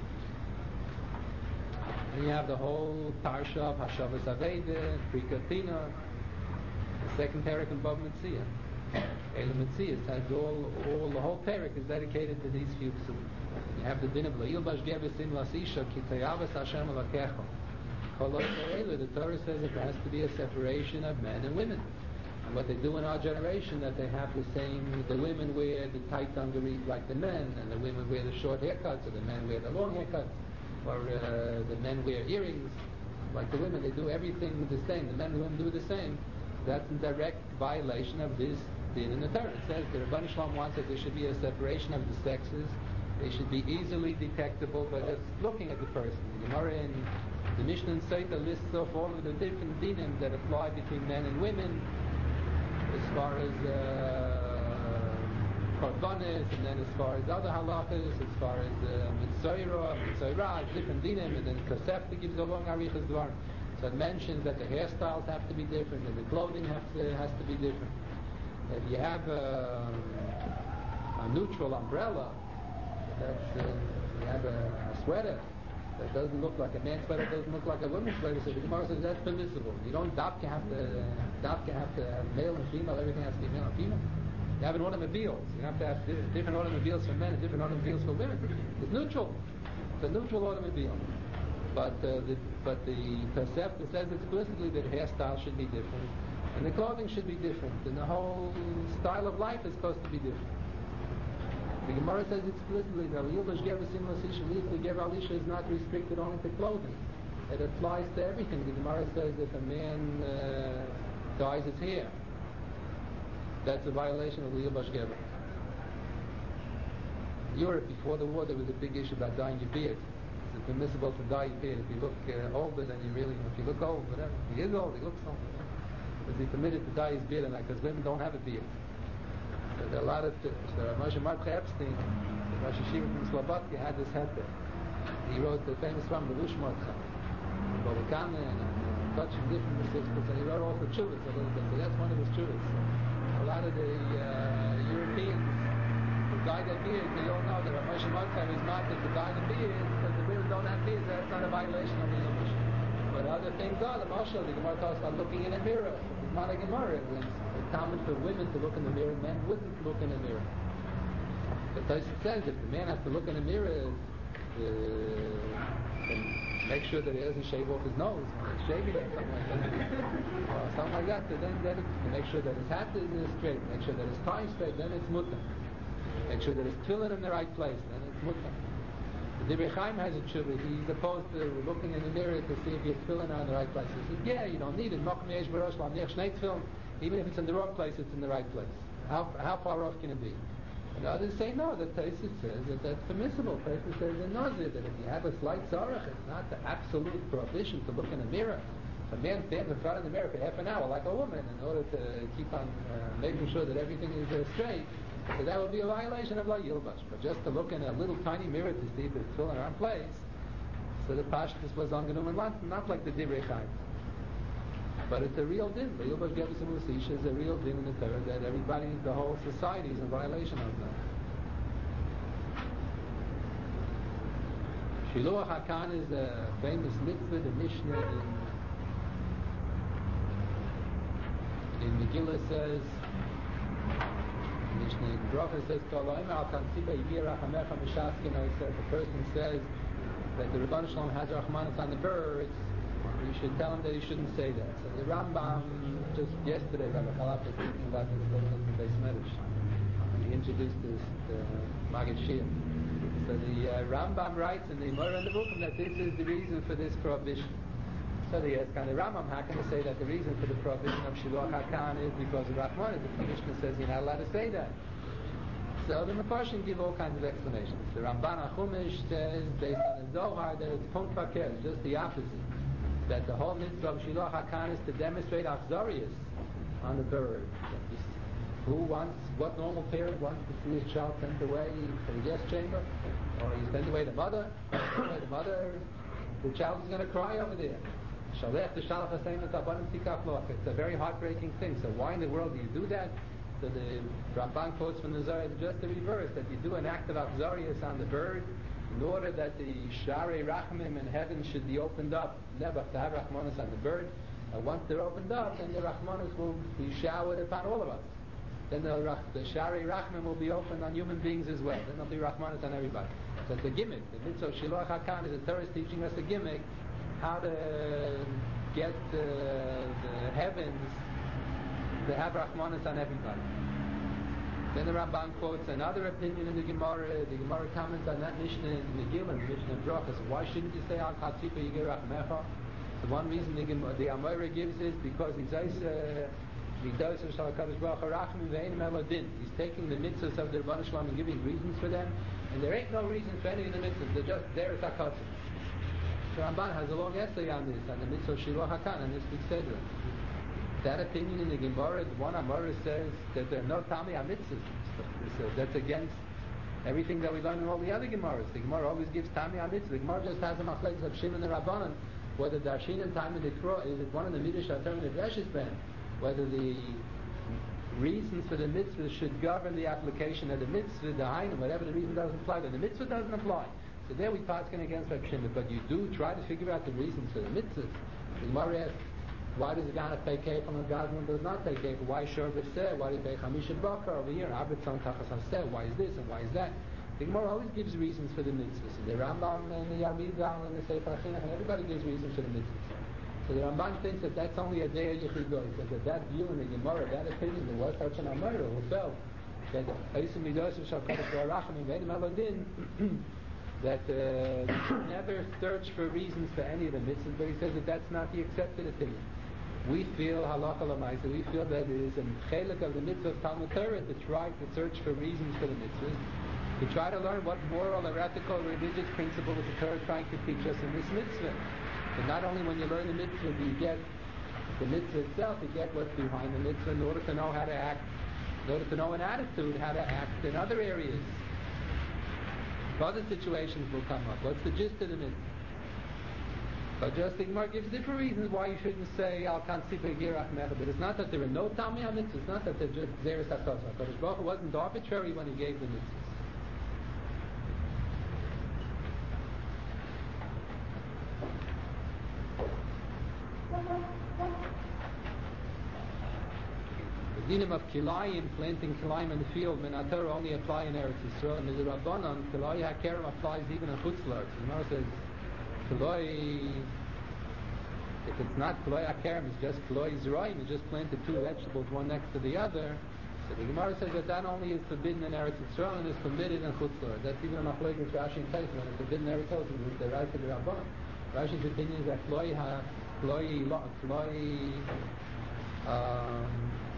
And you have the whole Parsha of Hashavas Aveda, Prikatina, the second Perek in Bava Metzia. Eila Metzias has all, all, the whole Perek is dedicated to these few psukim. You have the din of Le'il Bash Geves Im Lasisha Ki Tayavas Hashem Alakecho. The Torah says that there has to be a separation of men and women. And what they do in our generation, that they have the same, the women wear the tight dungarees like the men, and the women wear the short haircuts, or the men wear the long haircuts, or uh, the men wear earrings like the women. They do everything the same. The men and the women do the same. That's in direct violation of this din in the Torah. It says the Rabban Shalom wants that there should be a separation of the sexes. They should be easily detectable by just looking at the person. The Gemara in the Mishnah and Sotah lists off all of the different dinim that apply between men and women, as far as korbanos, uh, and then as far as other halachas, as far as mitzayra, mitzayra, different dinim, and then Tosefta gives a long arichas dvar. So it mentions that the hairstyles have to be different, and the clothing has to, has to be different. If you have a, a neutral umbrella, that's uh, you have a, a sweater that doesn't look like a man's sweater, doesn't look like a woman's sweater, so the Gemara says that's permissible. You don't dabka have to dabka have to have male and female, everything has to be male and female. You have an automobiles, you have to have different automobiles for men and different automobiles for women. It's neutral. It's a neutral automobile. But uh, the but the Tosefta says explicitly that hairstyle should be different, and the clothing should be different, and the whole style of life is supposed to be different. The Gemara says explicitly that Yilbash Gever Simla Sisha Lifli Gever Alisha is not restricted only to clothing. It applies to everything. The Gemara says if a man uh, dyes his hair, that's a violation of Yilbash Gever. In Europe, before the war, there was a big issue about dyeing your beard. Is it permissible to dye your beard? If you look uh, older than you really, if you look old, whatever. He is old, he looks old. Is he permitted to dye his beard or not? Because women don't have a beard. So there are a lot of th- so Moshe Mordechai Epstein, the Rosh Hashiva from Slobodka, had this heter. He wrote the famous poem, the Lush Mordechai, and Bolekane, and a bunch of different recipients, and he wrote also chuvas a little bit. So that's one of his chuvas. A lot of the uh, Europeans who dye their beards, they all know that Moshe Mordechai is not to dye the beard because the women don't have beards. That's not a violation of the Yilbash. But other things are. The Moshe, the Gemara talks about looking in a mirror. It's not a Gemara. It's common for women to look in the mirror. Men wouldn't look in a mirror. The Tosfos says if the man has to look in a mirror uh, and make sure that he doesn't shave off his nose when he's shaving or something like that, or something like that, so then, then it's, to make sure that his hat is straight, make sure that his tie is straight, then it's mutter. Make sure that his tefillin in the right place, then it's mutter. The Divrei Chaim has a tshuva. He's opposed to looking in the mirror to see if your tefillin are in the right place. He says, yeah, you don't need it. Even if it's in the wrong place, it's in the right place. How, how far off can it be? And others say no. The Tosfos says that that's permissible. Tosfos says in Nazir that if you have a slight tzarech, it's not the absolute prohibition to look in a mirror. A man stands in front of the mirror for half an hour like a woman in order to keep on uh, making sure that everything is uh, straight. So that would be a violation of La Yilbash. But just to look in a little tiny mirror to see if it's still in our place, so the Pashtus was on Genum and not like the Divrei Chaim. But it's a real din. La Yilbash Gever Simla Sisha is a real din in the Torah that everybody, the whole society is in violation of that. Shiluach HaKan is a famous mitzvah. The Mishnah in, in Megillah says Mishnah in Bracha says, if a person says that the Rebbeinu Shalom has Rachmanis on the birds, you should tell him that he shouldn't say that. So the Rambam, just yesterday, Rabbi Chalaf was speaking about this a little bit in Beis Medrash, when he introduced this the Maggid Shir. So the uh, Rambam writes in the Gemara and the Bukhim that this is the reason for this prohibition. So the ask, and the Rambam, how can I say that the reason for the prohibition of Shiloh HaKan is because of Rachmanis? The Mishnah says you're not allowed to say that. So the Mefarshim give all kinds of explanations. The Ramban HaChumash says, based on the Zohar, that it's Punkt Fakir, it's just the opposite. That the whole mitzvah of Shiloh HaKan is to demonstrate Achzarius on the bird. Who wants, what normal parent wants to see his child sent away to the guest chamber? Or you send away the mother? the mother, the child is going to cry over there. It's a very heartbreaking thing. So why in the world do you do that? So the Ramban quotes from the Zohar just the reverse, that you do an act of Achzarius on the bird in order that the Sharei Rachmim in heaven should be opened up, never to have Rachmanis on the bird. And once they're opened up, then the Rachmanis will be showered upon all of us. Then the, the Sharei Rachmim will be opened on human beings as well. Then there'll be Rachmanis on everybody. So it's a gimmick. The mitzvah of Shiloh HaKan is the Torah is teaching us a gimmick, how to get uh, the heavens to have Rachmanis on everybody. Then the Ramban quotes another opinion in the Gemara. The Gemara comments on that Mishnah in Megillah, the Mishnah in Brachas. Why shouldn't you say Al Chatzipa Yigei Rachmecha? The one reason the, the Amora gives is because he's uh, He's taking the mitzvahs of the Rebbeinu Shalom and giving reasons for them, and there ain't no reason for any of the mitzvahs. They're just there as hakatzim. So Ramban has a long essay on this, on the mitzvah of Shiloh HaKan, and this big sedra. That opinion in the Gemara, the one Amora says that there are no Tami HaMitzvahs. So that's against everything that we learn in all the other Gemaras. The Gemara always gives Tami HaMitzvah. The Gemara just has a machlekes of Shimon and Rabbanan, whether Darshin and time in the Kro is it one of the Midrash Atar and the Dreshis Ben, whether the reasons for the mitzvah should govern the application of the mitzvah, the Hainu, whatever the reason doesn't apply, then the mitzvah doesn't apply. So there we paskin against Reb Shimon, but you do try to figure out the reasons for the mitzvah. The Gemara asks, why does the Gana pay kefil and Gazman does not pay kefil? Why Shor B'Seh? Why do you pay Chamisha Bakar over here? Abitzon Tachas HaSeh? Why is this and why is that? The Gemara always gives reasons for the mitzvahs. And the Rambam and the Yamidal and the Sefer HaChinuch, and everybody gives reasons for the mitzvahs. So the Ramban thinks that that's only a Deir Yechido. He says that that view in the Gemara, that opinion, there was such an Amora who felt that Eisim Midos Shal Kodesh Barachim Ve'edim Elodin, that uh, you should never search for reasons for any of the mitzvahs, but he says that that's not the accepted opinion. We feel, halacha l'maisa, we feel that it is a chelik of the mitzvah of Talmud Torah to try to search for reasons for the mitzvahs, to try to learn what moral or ethical religious principle is the Torah trying to teach us in this mitzvah. But not only when you learn the mitzvah do you get the mitzvah itself, you get what's behind the mitzvah in order to know how to act, in order to know an attitude, how to act in other areas. Other situations will come up. What's the gist of the mitzvah? But just the Gemara gives different reasons why you shouldn't say Al Kansipa Girach Mecha. But it's not that there are no Tami HaMitzvahs. It's not that they're just Zeres HaKos. HaKadosh Baruch Hu wasn't arbitrary when he gave the mitzvahs. The dinim of Kilayim, planting Kilayim in the field, Menator only apply in Eretz Yisrael. And the Rabbanon, Kilay HaKerem applies even in Chutz La'aretz. The Gemara says, Kiloi, if it's not Kiloi HaKerem, it's just Kiloi Zerayim, you just planted two vegetables one next to the other. So the Gemara says that that only is forbidden in Eretz Yisrael and is permitted in Chutz La'aretz. That's even a machlokes Rashi and Tais, when it's forbidden in Eretz Yisrael, it's the right of the Rabban. Rashi's opinion is that Kiloi Ha, Kiloi, Kiloi, um,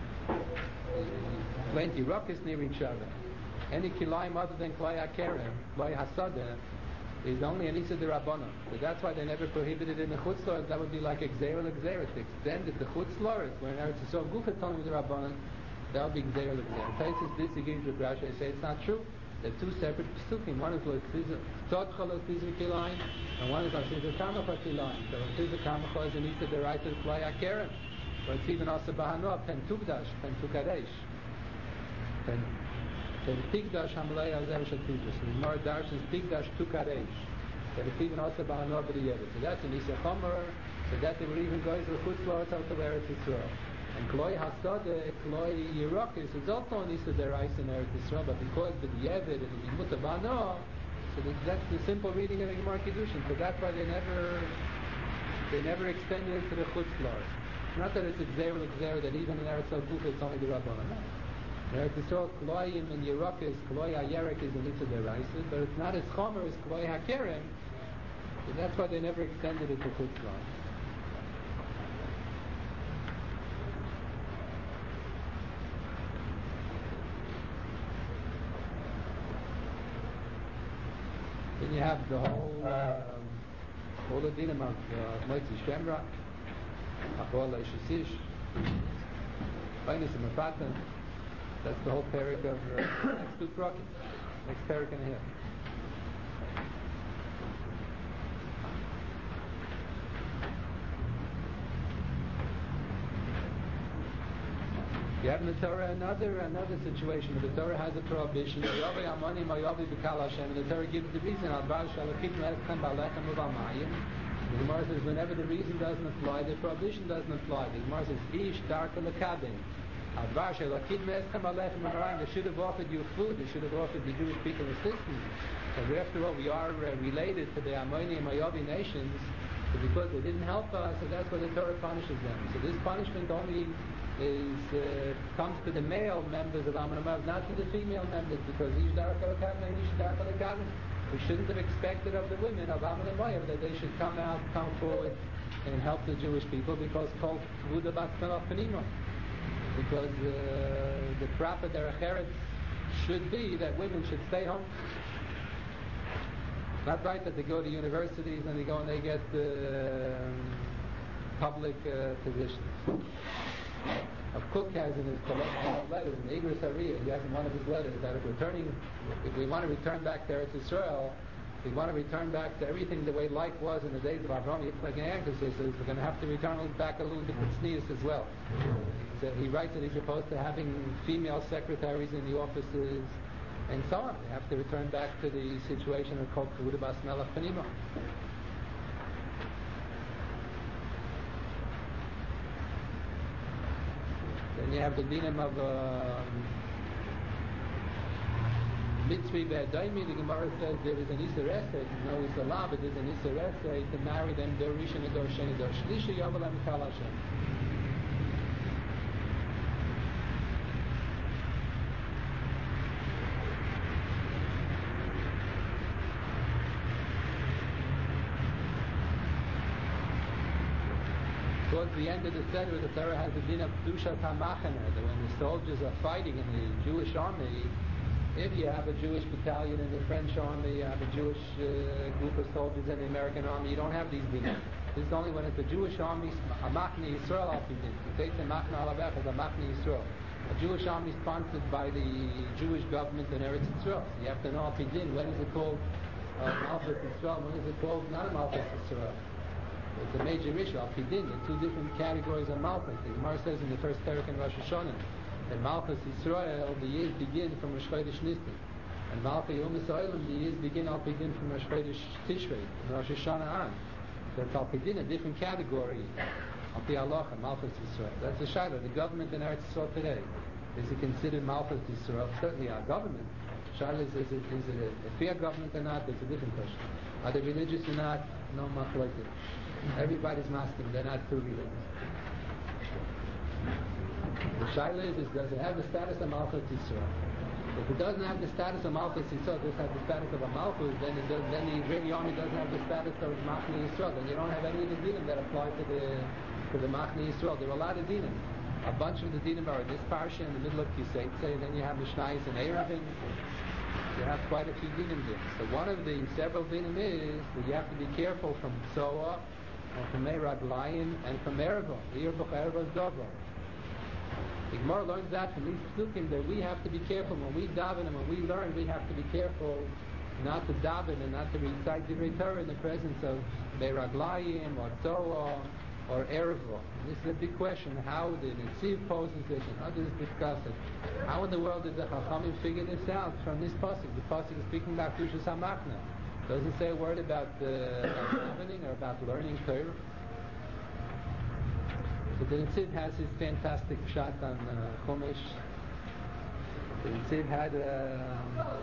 plenty ruckus near each other. Any Kilayim other than Kiloi HaKerem, Kiloi HaSadeh, is only an Issa de Rabbanon. So that's why they never prohibited it in the Chutz La'aretz. That would be like Gzeira L'Gzeira. To extend it to Chutz La'aretz, where in Eretz Yisrael Gufet told me the Rabbanon, that would be Gzeira L'Gzeira. Taisus disagrees with Rashi. They say it's not true. They're two separate Pesukim. One is Tzodcha L'Tizra Kilayim, and one is L'Tizra Kamacha Kilayim. So L'Tizra Kamacha is an Issa de right to Kilai HaKerem. But it's even also Bahanoah, Pen Tugdash, Pen Tukadesh. Pen Tigdash Hamalei Alzer Shel Tigdash. So the Gemara Darshans Tigdash Tukadesh. That it's even also Bahanoah B'Diyevet. So that's an Isa Chomer. So that they would even go to the Chutz La'aretz out to Eretz Yisrael. And Kloi Hasada, Kloi Yerokis is also an Issa Derais in Eretz Yisrael, but because the Yevid and the Mutabano, so that's the simple reading of the Gemara Kiddushin. So that's why they never they never extended it to the Chutz Lars. Not that it's a Gzer Gzer that even in Eretz Yisrael it's only the Rabbanon. No. In Eretz Yisrael, Kloyim and Yerokis, Kloi HaYerek is an Issa Derais, but it's not as Chomer as Kloi HaKerem. So that's why they never extended it to Chutz Lars. Then you have the whole, um, all the dinim of Moitzi Shemra, Achol Leishisish, Bainis and Mefatan. That's the whole parak of uh, next two prakim, next parak and a half. You have in the Torah another another situation where the Torah has a prohibition. And the Torah gives the reason. The Gemara says whenever the reason doesn't apply, the prohibition doesn't apply. The Gemara says Ish darka lekadin. They should have offered you food. They should have offered the Jewish people assistance. Because after all, we are uh, related to the Ammoni and Moavi nations. So because they didn't help us, so that's why the Torah punishes them. So this punishment only is uh, comes to the male members of Ammon and Moab, not to the female members, because we shouldn't have expected of the women of Ammon and Moab that they should come out, come forward and help the Jewish people, because called Kvuda Bat Melach Penimo. Because uh, the proper derech eretz should be that women should stay home. It's not right that they go to universities and they go and they get uh, public uh, positions. A Cook has in his collection of letters, in Igros Hariyah, he has in one of his letters that if returning, if we want to return back to Eretz Yisrael, if we want to return back to everything the way life was in the days of Avraham, Yitzchak, and Yaakov, he says we're going to have to return back a little bit to tznius as well. So he writes that he's opposed to having female secretaries in the offices and so on. They have to return back to the situation of called Kvuda Bas Melach Penimo. Then you have the dinim of uh, Mitzri Be'adaimi. The Gemara says there is an Isser Esei, there's no Isser La, but there's an Isser Esei to marry them Dor Rishon and Dor Sheni Dor Shlishi Yovel Amikal Hashem. Towards the end of the Seder, the Torah has the din of Kedushat HaMachane, that when the soldiers are fighting in the Jewish army, if you have a Jewish battalion in the French army, you have a Jewish uh, group of soldiers in the American army, you don't have these dinim. This is only when it's a Jewish army, a Machne Yisrael al-Pidin. You take the Machne al-Abech as a Machne Yisrael. A Jewish army sponsored by the Jewish government in Eretz Yisrael. So you have to know al-Pidin, when is it called uh, Malchus Yisrael, when is it called not a Malchus Yisrael. It's a major issue. Al-Pidin, the two different categories of Malchus. The Gemara says in the first parak in Rosh Hashanah that Malchus Yisrael, the years begin from Rosh Chodesh Nisan. And Malchus Yom Yisraelim, the years begin Al-Pidin from Rosh Chodesh Tishrei, from Rosh Hashanah on. So it's Al-Pidin, a different category of the Halacha, Malchus Yisrael. That's the Shaila. The government in Eretz Yisrael today, is it considered Malchus Yisrael? Certainly our government. Shaila is, is, it, is it a, a fair government or not? That's a different question. Are they religious or not? No machlokes. Everybody's masking, they're not too religious. The shaila is, is, does it have the status of Malchus Yisrael? If it doesn't have the status of Malchus Yisrael, it does have the status of a Malchus, then it does, then the Israeli army doesn't have the status of Machne Yisrael. Then you don't have any of the dinim that apply to the to the Machne Yisrael. There are a lot of dinim. A bunch of the dinim are in this parsha in the middle of Kiseitze, and then you have Mishnayos and Erevin. You have quite a few dinim there. So one of the several dinim is that you have to be careful from Tzoa, and from Meraglayim, and from Erevo. The Yerbuch Erevo is Dovo. The Gemara learns that from these psukim that we have to be careful when we daven and when we learn, we have to be careful not to daven and not to recite Divrei Torah in the presence of Meraglayim or Tzoa or Erevo. And this is a big question. How the Netziv poses it and others discuss it. How in the world did the Chachamim figure this out from this pasuk? The pasuk is speaking about Kedushas HaMachne. Doesn't say a word about davening uh, or about learning Torah. So the Netziv has his fantastic shot on uh, Chumash. The Netziv had uh,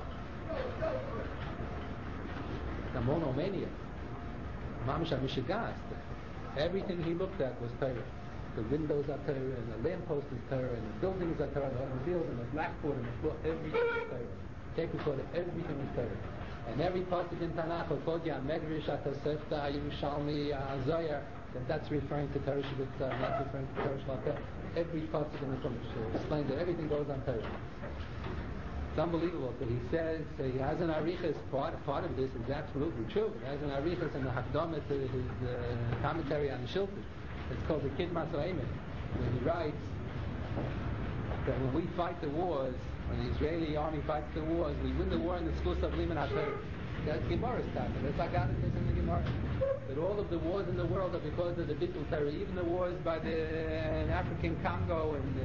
a monomania. Mamash HaMishigas. Everything he looked at was Torah. The windows are Torah, and the lamppost is Torah, and the buildings are Torah, the automobiles, and the blackboard, and the floor, everything is Torah. Take recorder, everything is Torah. And every pasuk in Tanakh will call you a Medrash, a Tosefta, a Yerushalmi, a Zohar, that that's referring to Torah Shabbat, that's referring to Torah Shabbat. Every pasuk in the Chumash explains that everything goes on Torah. It's unbelievable. So he says, uh, he has an arichas, part, part of this is absolutely true. He has an arichas in the Hakdama to his uh, commentary on the Shilton. It's called the Kidmas Oemet, where he writes that when we fight the wars, when the Israeli army fights the wars, we win the war in the schools of Liman HaTorah. That's Gemara's talking. That's Agadikis in the Gemara. That all of the wars in the world are because of the Bittul Torah. Even the wars by the uh, African Congo and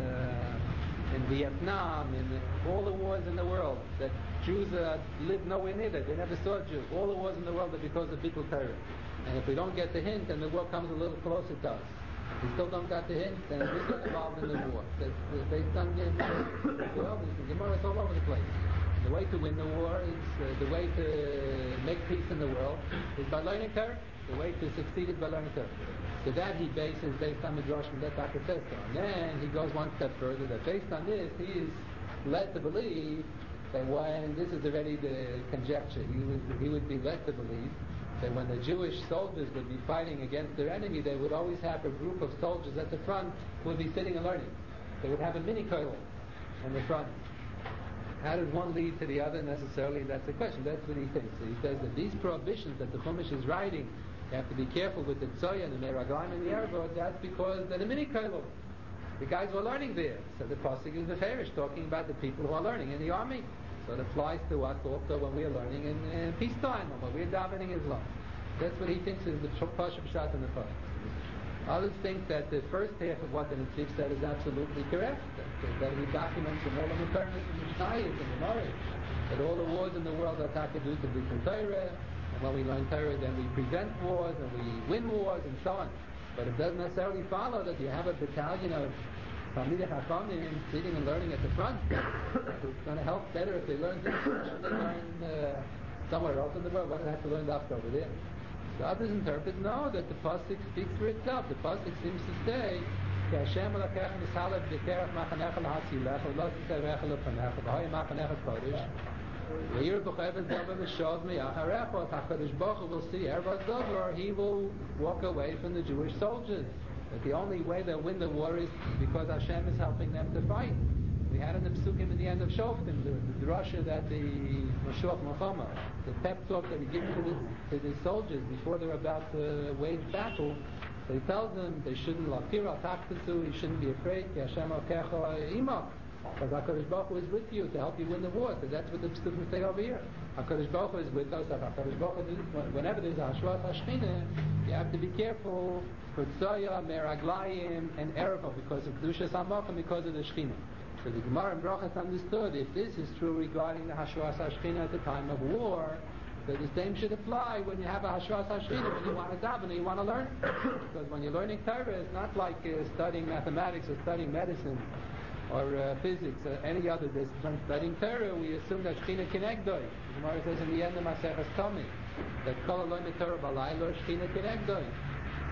uh, in Vietnam, and uh, all the wars in the world that Jews uh, lived nowhere near that. They never saw a Jew. All the wars in the world are because of Bittul Torah. And if we don't get the hint, then the war comes a little closer to us. If we still don't get the hint, then we're not involved in the war. That's uh, based on Gemara. Gemara is all over the place. The way to win the war is, uh, the way to make peace in the world is by learning Torah. The way to succeed is by learning Torah. So that he bases based on Midrash and that Taka says so. And then he goes one step further, that based on this, he is led to believe that when, this is already the conjecture, he would, he would be led to believe that when the Jewish soldiers would be fighting against their enemy, they would always have a group of soldiers at the front who would be sitting and learning. They would have a mini kollel in the front. How does one lead to the other necessarily? That's the question. That's what he thinks. So he says that these prohibitions that the Chumash is writing, you have to be careful with the Tzoya and the Meraglim and the Ergot, that's because they're the mini kollel. The guys were learning there. So the pasuk is the Farish talking about the people who are learning in the army. So it applies to us also when we are learning in uh, peacetime, or when we're davening Islam. That's what he thinks is the Pashup Pshat and the pasuk. Others think that the first half of what the Netziv said is absolutely correct. That, that he documents from all of the Permits and the Mishnayos and the Marriage that all the wars in the world are takadut to Bittul Torah, and when we learn Torah, then we prevent wars and we win wars and so on. But it doesn't necessarily follow that you have a battalion of Talmidei Chachamim sitting and learning at the front. It's going to help better if they learn this. Should they learn uh, somewhere else in the world? Why do they have to learn that over there? So others interpret, no, that the pasuk speaks for itself. The pasuk seems to say, "Ki Hashem Elokech misalad b'kerach machanecha lahatzilech, u'lo tiserecha lefanecha, v'hoya machanecha kodesh, v'yir b'chevet zavar v'shov mi'acharecha." HaKadosh Baruch Hu will see Erva Zavar, he will walk away from the Jewish soldiers. That the only way they'll win the war is because Hashem is helping them to fight. We had in the Psukim in the end of Shoftim, the, the drasha that the Mashuach Muhammad, the pep talk that he gives to the, to the soldiers before they're about to wage battle. So he tells them they shouldn't lakir al tachtasu, you shouldn't be afraid, ki Hashem alkecha imach, because HaKadosh Baruch Hu is with you to help you win the war. So that's what the Psukim say over here. HaKadosh Baruch Hu is with us. HaKadosh Baruch Hu, whenever there's a Hashras HaShechina, you have to be careful for Tzoya, Meraglayim, and Erva, because of Kedushas HaMakom, because of the Shechina. So the Gemara in Brachas understood, if this is true regarding the Hashras HaShechina at the time of war, that the same should apply when you have a Hashras HaShechina, when you want to daven and you want to learn. Because when you're learning Torah, it's not like uh, studying mathematics or studying medicine or uh, physics or any other discipline. Studying Torah, we assume that Shechina Kinegdoi. The Gemara says in the end of Maseches Tomei, that Kol Aloy Torah Balaylo Shechina Kinegdoi.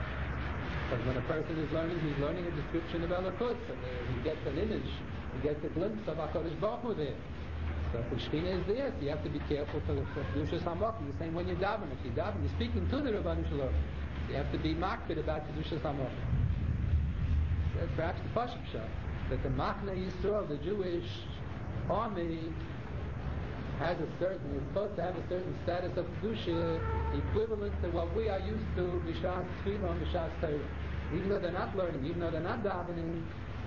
Because when a person is learning, he's learning a description of Elokus, and uh, he gets an image, he gets a glimpse of HaKadosh Baruch Hu there. So if the Shechina is there, so you have to be careful for the Kedushas HaMakom. The same when you daven. If you daven, you're speaking to the Rabbanu Shalom. You have to be makbid about Kedushas HaMakom. That's perhaps the Pashup Pshat, that the Machne Yisrael, the Jewish army, has a certain, it's supposed to have a certain status of Kedusha equivalent to what we are used to, B'shas Tefillah and B'shas Torah. Even though they're not learning, even though they're not davening,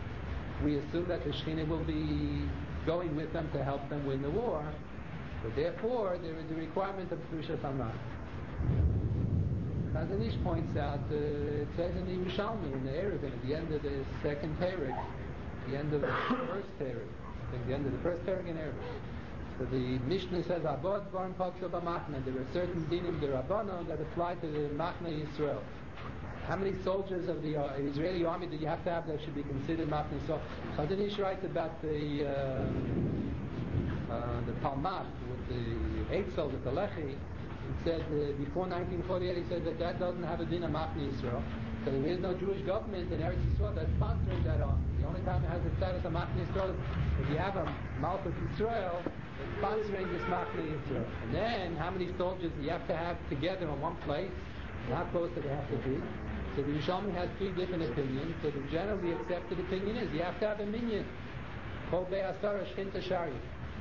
we assume that the Shechina will be going with them to help them win the war. So therefore, there is a requirement of Kedushas HaMakom. Chazon Ish points out, uh, it says in the Yerushalmi, in the Eruvin, at the end of the second parak, the end of the first parak, I think the end of the first parak in Eruvin. So the Mishnah says, Abod Dvarim Patur B'Machna. There are certain dinim, the Rabbanon, that apply to the Machna Yisrael. how many soldiers of the uh, Israeli army do you have to have that should be considered Machne Yisrael? Chazon Ish writes about the uh, uh, the Palmach with the eight soldiers, the Lechi. He said uh, before nineteen forty-eight, he said that that doesn't have a din of Machne Yisrael. So there is no Jewish government in Eretz Yisrael that's sponsoring that army. The only time it has the status of Machne Yisrael is if you have a Malchus Yisrael that's sponsoring this Machne Yisrael. And then, how many soldiers do you have to have together in one place? And how close do they have to be? So the Yerushalmi has three different opinions. So the generally accepted opinion is you have to have a minyan. Kol be'asara shchinta shari.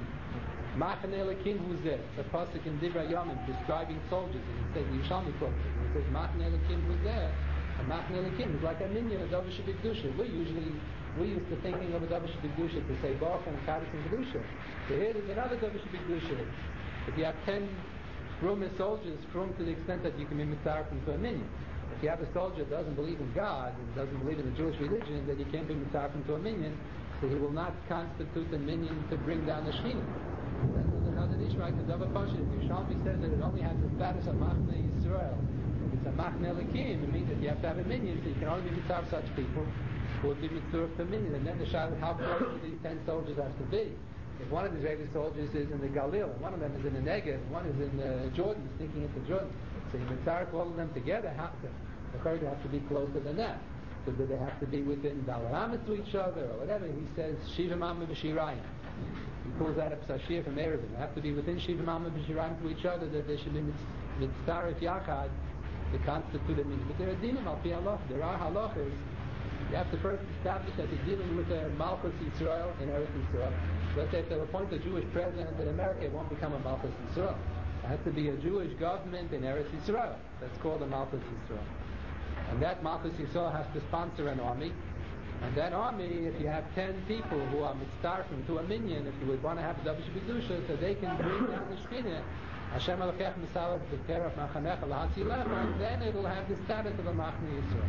Machane Elokim huzeh. It's a pasuk in Divrei Yomim describing soldiers. And it says, the Yerushalmi quotes it. And it says, Machane Elokim huzeh. And Machane Elokim is like a minyan, a Davar Shebikdusha. We usually, we used to thinking of a Davar Shebikdusha to say Baruch and Kaddish and Kedusha. So here there's another Davar Shebikdusha. If you have ten Roman soldiers, from to the extent that you can be mitzaref into a minyan. If you have a soldier that doesn't believe in God and doesn't believe in the Jewish religion, then you can't be mitzaref into a minyan, so he will not constitute a minyan to bring down the Shekhinah. Then there's another issue, right? The Davar Pashut, if Yerushalmi says that it only has the status of Machne Yisrael, if it's a Machne Elokim, it means that you have to have a minyan, so you can only be mitzaref such people who would be mitzaref to a minyan. And then the shayla, how close do these ten soldiers have to be? If one of the Israeli soldiers is in the Galil, and one of them is in the Negev, and one is in uh, Jordan, sneaking into Jordan, so you mitzaref all of them together, how, the third have to be closer than that. So do they have to be within Dalamas to each other, or whatever? He says, Shiva Mama B'Shirayim. He pulls out a Psashir from Erevin. They have to be within Shiva Mama B'Shirayim to each other, that they should be mitzaref Yachad to constitute a minyan. But there are dinim al pi halach. There are halachas. You have to first establish that you're dealing with a Malchus Yisrael in Eretz Yisrael. Let's say if they appoint a Jewish president in America, it won't become a Malchus Yisrael. It has to be a Jewish government in Eretz Yisrael. That's called a Malchus Yisrael. And that Malchus Yisrael has to sponsor an army. And that army, if you have ten people who are mitzarfim to a minyan, if you would want to have a Davar Shebikdusha, so they can bring down the Shekhinah, Hashem Elokeich Misalach B'kerach Machanecha L'Hatzilecha, then it will have the status of a Machne Yisrael.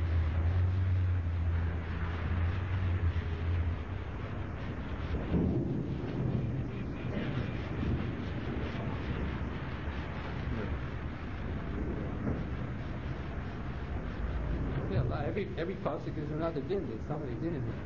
Yeah, every every pasuk is another din. There's so many din in it.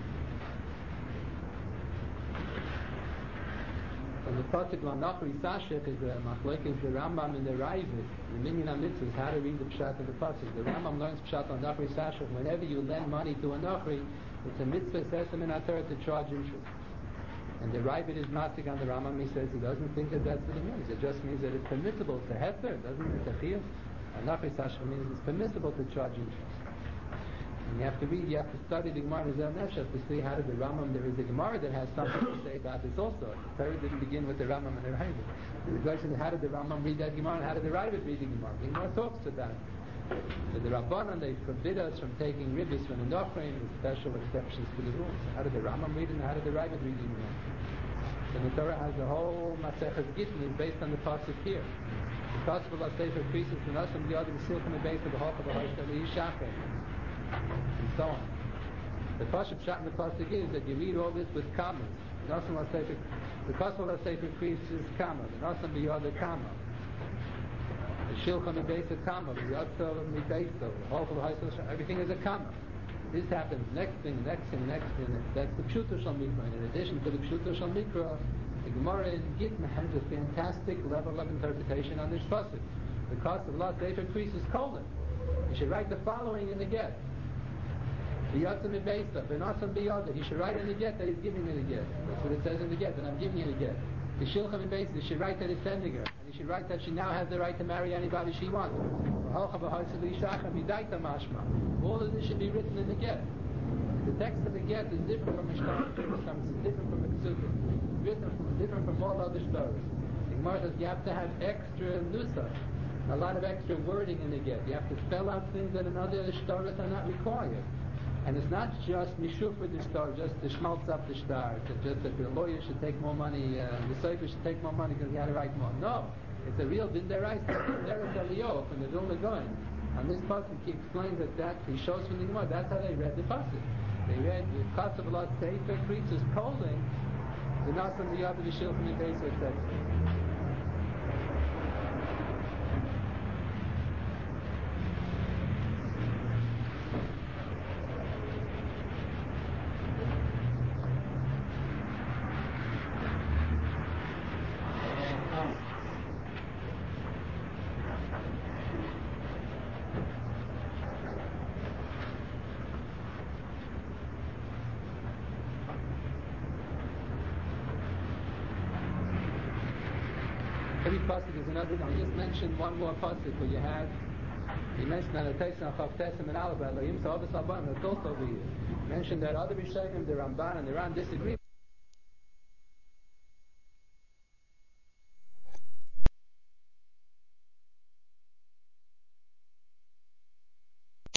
And the pasuk L'Nachri Sashech is a machlekes the Rambam and the Ravid. The Minyan HaMitzvah is how to read the pshat of the pasuk. The Rambam learns pshat on Nachri Sashech. Whenever you lend money to a Nachri, it's a mitzvah sesame and atar to charge interest. And the Ravid is mastic on the Rambam. He says he doesn't think that that's what it means. It just means that it's permissible. It's a heter. It doesn't mean it's a chiyuv. And Nachri Sashech means it's permissible to charge interest. And you have to read, you have to study the Gemara in Zel Nefesh to see how did the Rambam, there is a Gemara that has something to say about this also. The Torah didn't begin with the Rambam and the Ravid. The question is, how did the Rambam read that Gemara and how did the Ravid read the Gemara? The Gemara talks about it. So the Rabbanan, they forbid us from taking ribbis from the Nochrim with special exceptions to the rules. So how did the Rambam read it and how did the Ravid read the Gemara? So the Torah has the whole Maseches Gittin is based on the pasuk here. The pasuk of our Sefer Krisus and us from the other Silchem is based on the Halcha B'Hoshta L'Yishachem. And so on. The Pashup Pshat in the pasuk is that you read all this with commas. The Kosel HaSefer Krisus is comma. The Nosam B'Yodah comma. The Shilcha M'Beisa comma. The Yotzah M'Beisa. The Halcha B'Hoshta. Everything is a comma. This happens. Next thing, next thing, next thing. That's the Pshuto Shal Mikra. And in addition to the Pshuto Shal Mikra, the Gemara in Gittin has a fantastic level of interpretation on this pasuk. The cost of Allah Sefer Krisus colon. You should write the following in the get. V'yatzim M'Beisa, v'natzim b'yodah. He should write in the get that he's giving me the get. That's what it says in the get, that I'm giving you the get. The Shilcha M'Beisa, he should write that he's sending her. And he should write that she now has the right to marry anybody she wants. All of this should be written in the get. The text of the get is different from a shtar. It's different from a ksubah. It's different from, different from all other stars. The Gemara says you have to have extra nusach. A lot of extra wording in the get. You have to spell out things that in other shtaros are not required. And it's not just mishuf with the star, just to schmaltz up the star, to just that the lawyer should take more money, uh, the sefer should take more money because he had to write more. No, it's a real din deraisa, deres aliyot from the Vilna Gaon. On this pasuk he explains that that he shows from the Gemara. That's how they read the pasuk. They read the cost of Allah sefer creatures polling the nasam the yad the shilchim and beis et cetera. pasuk is another. I just mentioned one more pasuk where you have. He mentioned that Teisan Chavtesim and Alabad Layim Sa'avas Laban. That's also over here. Mentioned that other Rishonim, the Ramban and the Ran disagree.